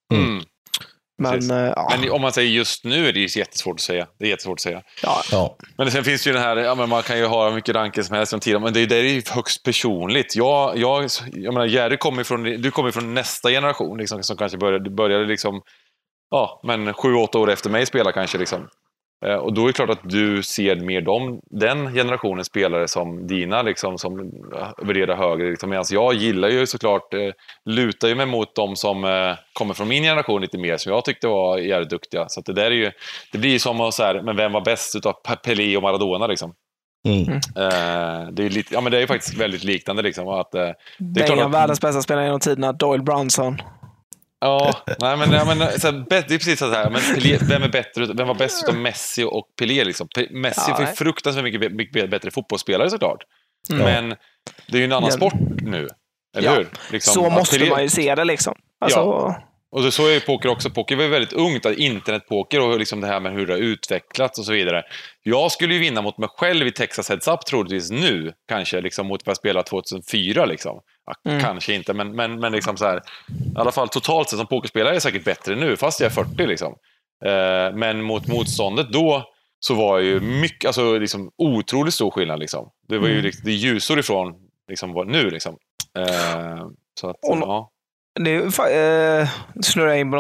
Men om man säger just nu är det ju jättesvårt att säga. Det är jättesvårt att säga. Ja. Men sen finns ju den här, men man kan ju ha mycket ranker som helst om tiden, men det är ju högst personligt. Jag menar, Jerry kommer från nästa generation liksom, som kanske började liksom, men 7-8 år efter mig spela kanske liksom. Och då är det klart att du ser mer den generationen spelare som dina liksom, som värderar högre. Liksom. Medan jag gillar ju såklart, lutar ju mig mot de som kommer från min generation lite mer, som jag tyckte var jävligt duktiga. Så att det där är ju, det blir ju som att så här, men vem var bäst utav Pelé och Maradona liksom? Det är lite, ja men det är ju faktiskt väldigt liknande liksom, att det är klart att världens bästa spelare genom tiderna, Doyle Brunson. Ja, nej men så här, det är precis så här, men Pelé, vem var bäst utav Messi och Pelé liksom? Messi var fruktansvärt mycket bättre fotbollsspelare såklart. Men det är ju en annan sport nu, eller hur? Liksom, så måste man ju se det liksom. Alltså... Ja. Och så är ju poker också. Poker var ju väldigt ungt, internetpoker och liksom det här med hur det har utvecklats och så vidare. Jag skulle ju vinna mot mig själv i Texas Heads Up troligtvis nu, kanske liksom mot vad jag spelade 2004 liksom. Ja, kanske inte, men liksom så här, i alla fall totalt sett som pokerspelare är jag säkert bättre nu, fast jag är 40 liksom. Men mot motståndet då så var ju mycket, alltså liksom otroligt stor skillnad liksom. Det var ju det ljusor ifrån liksom nu liksom. Så att, ja. Det snurrar in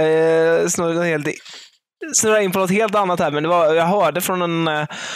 på något helt annat här, men jag hörde från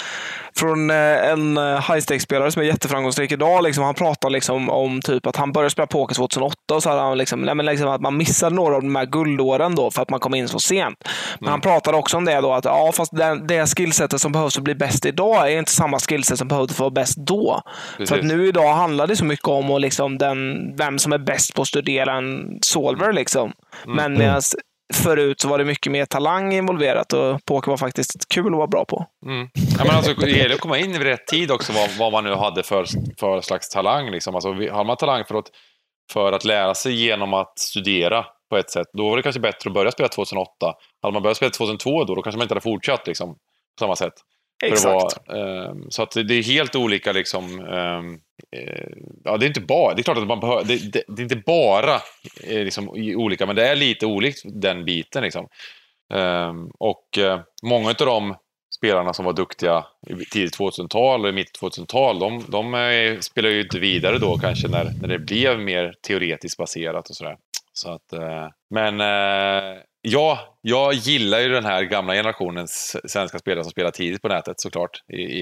en high-stakes-spelare som är jätteframgångsrik idag. Liksom, han pratar liksom om typ att han började spela poker 2008 och så hade han liksom att man missade några av de här guldåren då för att man kom in så sent. Men han pratade också om det då, att fast det skillsetet som behövs för att bli bäst idag är inte samma skillset som behövs för att vara bäst då. Precis. För att nu idag handlar det så mycket om och liksom vem som är bäst på att studera en solver liksom. Men medan förut så var det mycket mer talang involverat och poker var faktiskt kul att vara bra på. Ja, men alltså, det gäller att komma in i rätt tid också, vad man nu hade för slags talang. Liksom. Alltså, har man talang för att lära sig genom att studera på ett sätt, då var det kanske bättre att börja spela 2008. Hade man börjat spela 2002 då kanske man inte hade fortsatt liksom, på samma sätt. Exakt. Så att det är helt olika liksom, ja, det är inte bara, det är klart att man behöver, det är inte bara liksom olika, men det är lite olikt den biten liksom. Och många av de spelarna som var duktiga i tidigt 2000-tal eller mitt 2000-tal, de spelar ju inte vidare då kanske när det blev mer teoretiskt baserat och sådär. Så att, men ja, jag gillar ju den här gamla generationens svenska spelare som spelar tidigt på nätet såklart.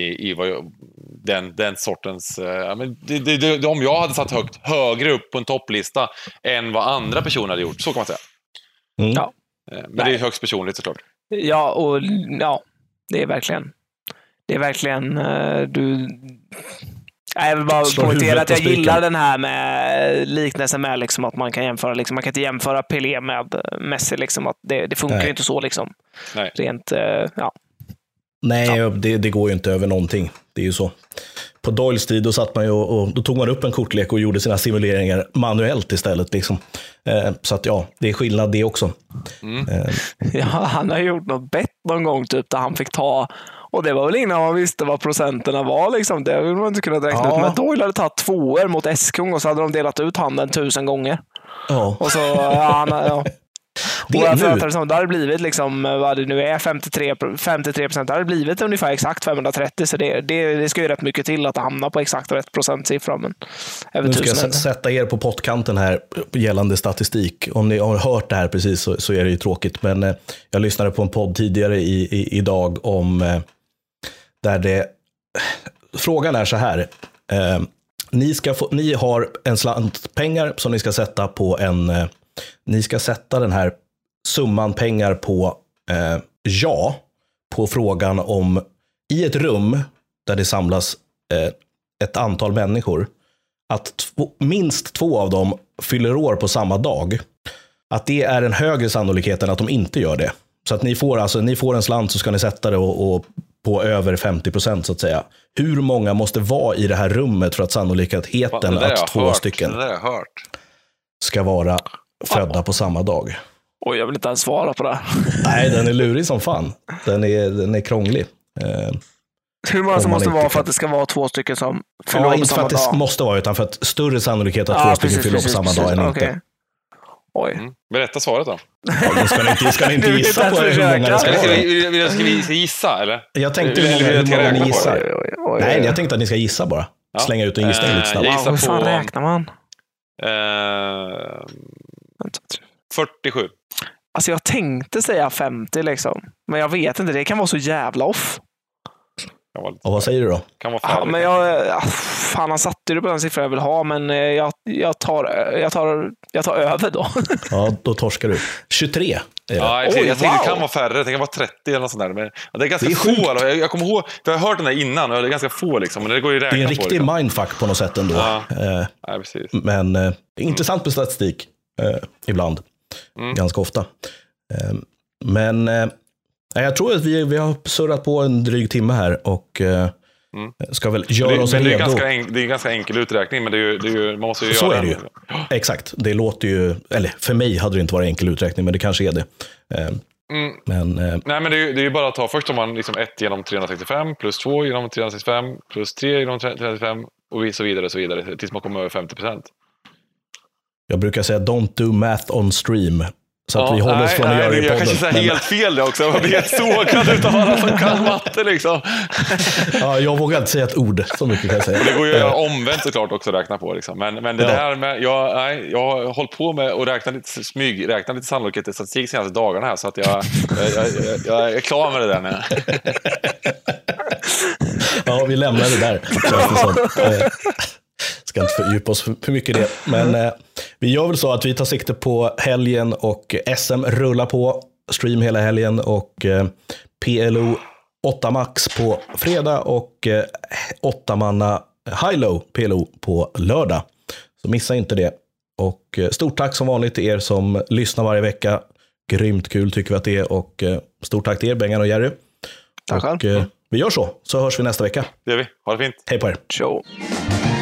Den sortens... om jag hade satt högre upp på en topplista än vad andra personer hade gjort, så kan man säga. Ja. Men det är högst personligt såklart. Ja, och ja, det är verkligen du... Jag vill bara poängtera att jag gillar den här med liknelsen med liksom att man kan jämföra liksom, man kan inte jämföra Pelé med Messi liksom, att det funkar inte så liksom. Nej. Rent ja. Nej, ja. Det går ju inte över någonting. Det är ju så. På Doyles tid då satt man ju och då tog man upp en kortlek och gjorde sina simuleringar manuellt istället liksom. Så att ja, det är skillnad det också. Ja, han har gjort något bett någon gång typ där han fick ta. Och det var väl innan man visste vad procenterna var liksom. Det vill man inte kunna räkna ut. Men Doyle hade tagit 2 mot S-kung och så hade de delat ut handen 1000 gånger. Ja. Och så, Och jag fattar som det hade blivit liksom, vad det nu är, 53%. Det hade blivit ungefär exakt 530. Så det ska ju rätt mycket till att hamna på exakt rätt procentsiffra. Men över nu ska 1000 jag sätta er på pottkanten här gällande statistik. Om ni har hört det här precis så är det ju tråkigt. Men jag lyssnade på en podd tidigare idag om där frågan är så här. Ni har en slant pengar som ni ska sätta på ni ska sätta den här summan pengar på på frågan om i ett rum där det samlas ett antal människor att minst 2 av dem fyller år på samma dag, att det är en högre sannolikhet än att de inte gör det. Så att ni får en slant så ska ni sätta det och på över 50% så att säga. Hur många måste vara i det här rummet för att sannolikheten att 2 stycken ska vara födda på samma dag? Oj, jag vill inte ens svara på det. Nej, den är lurig som fan. Den är krånglig. Hur många som måste vara för att det ska vara 2 stycken som fyller år på samma dag? Inte för att det måste vara, utan för att större sannolikhet att 2 stycken fyller år på samma dag än inte. Oj. Berätta svaret då. Ja, ska ni inte gissa på hur många det ska vara? Ska vi gissa, eller? Jag tänkte hur många ni gissar. Nej, jag tänkte att ni ska gissa bara. Slänga ut en gissning lite snabbt. Hur fan räknar man? 47. Alltså jag tänkte säga 50 liksom. Men jag vet inte, det kan vara så jävla off. Och vad säger du då? Kan vara Ja, men fan, han satte det på den siffran jag vill ha, men jag tar över då. Ja, då torskar du. 23 är det. Ja, jag tänkte det kan vara färre. Det kan vara 30 eller något sånt där. Men det är ganska få. Jag kommer ihåg, för jag har hört den där innan och det är ganska få liksom. Men det går ju räkna på. Det är en riktig mindfuck på något sätt ändå. Ja, precis. Men intressant med statistik ibland. Ganska ofta. Men jag tror att vi har surrat på en dryg timme här och ska väl göra oss redo. Det är en ganska enkel uträkning, men det är ju, man måste ju så göra är det ju. Exakt. Det låter ju, eller för mig hade det inte varit enkel uträkning, men det kanske är det. Men, nej, men det är ju bara att ta först om man liksom 1 genom 365 plus 2 genom 365 plus 3 genom 365 och så vidare tills man kommer över 50%. Jag brukar säga don't do math on stream. Så att vi håller oss från att göra det i podden. Jag kanske säger helt fel det också. Jag blir helt sågad utav alla som kan matte liksom. Ja, jag vågar inte säga ett ord, så mycket kan jag säga. Det går ju att göra omvänt såklart också att räkna på. Liksom. Men det där med, jag har hållit på med att räkna lite sannolikhet i statistik senaste dagarna här, så att jag är klar med det där nu. Ja, vi lämnar det där. Ska inte fördjupa oss för mycket i det. Men vi gör väl så att vi tar sikte på helgen och SM rullar på. Stream hela helgen och PLO 8 max på fredag och 8-manna high-low PLO på lördag. Så missa inte det. Och stort tack som vanligt till er som lyssnar varje vecka. Grymt kul tycker vi att det är. Och stort tack till er, Bengan och Jerry. Tack. Och vi gör så hörs vi nästa vecka. Det gör vi. Ha det fint. Hej på er. Ciao.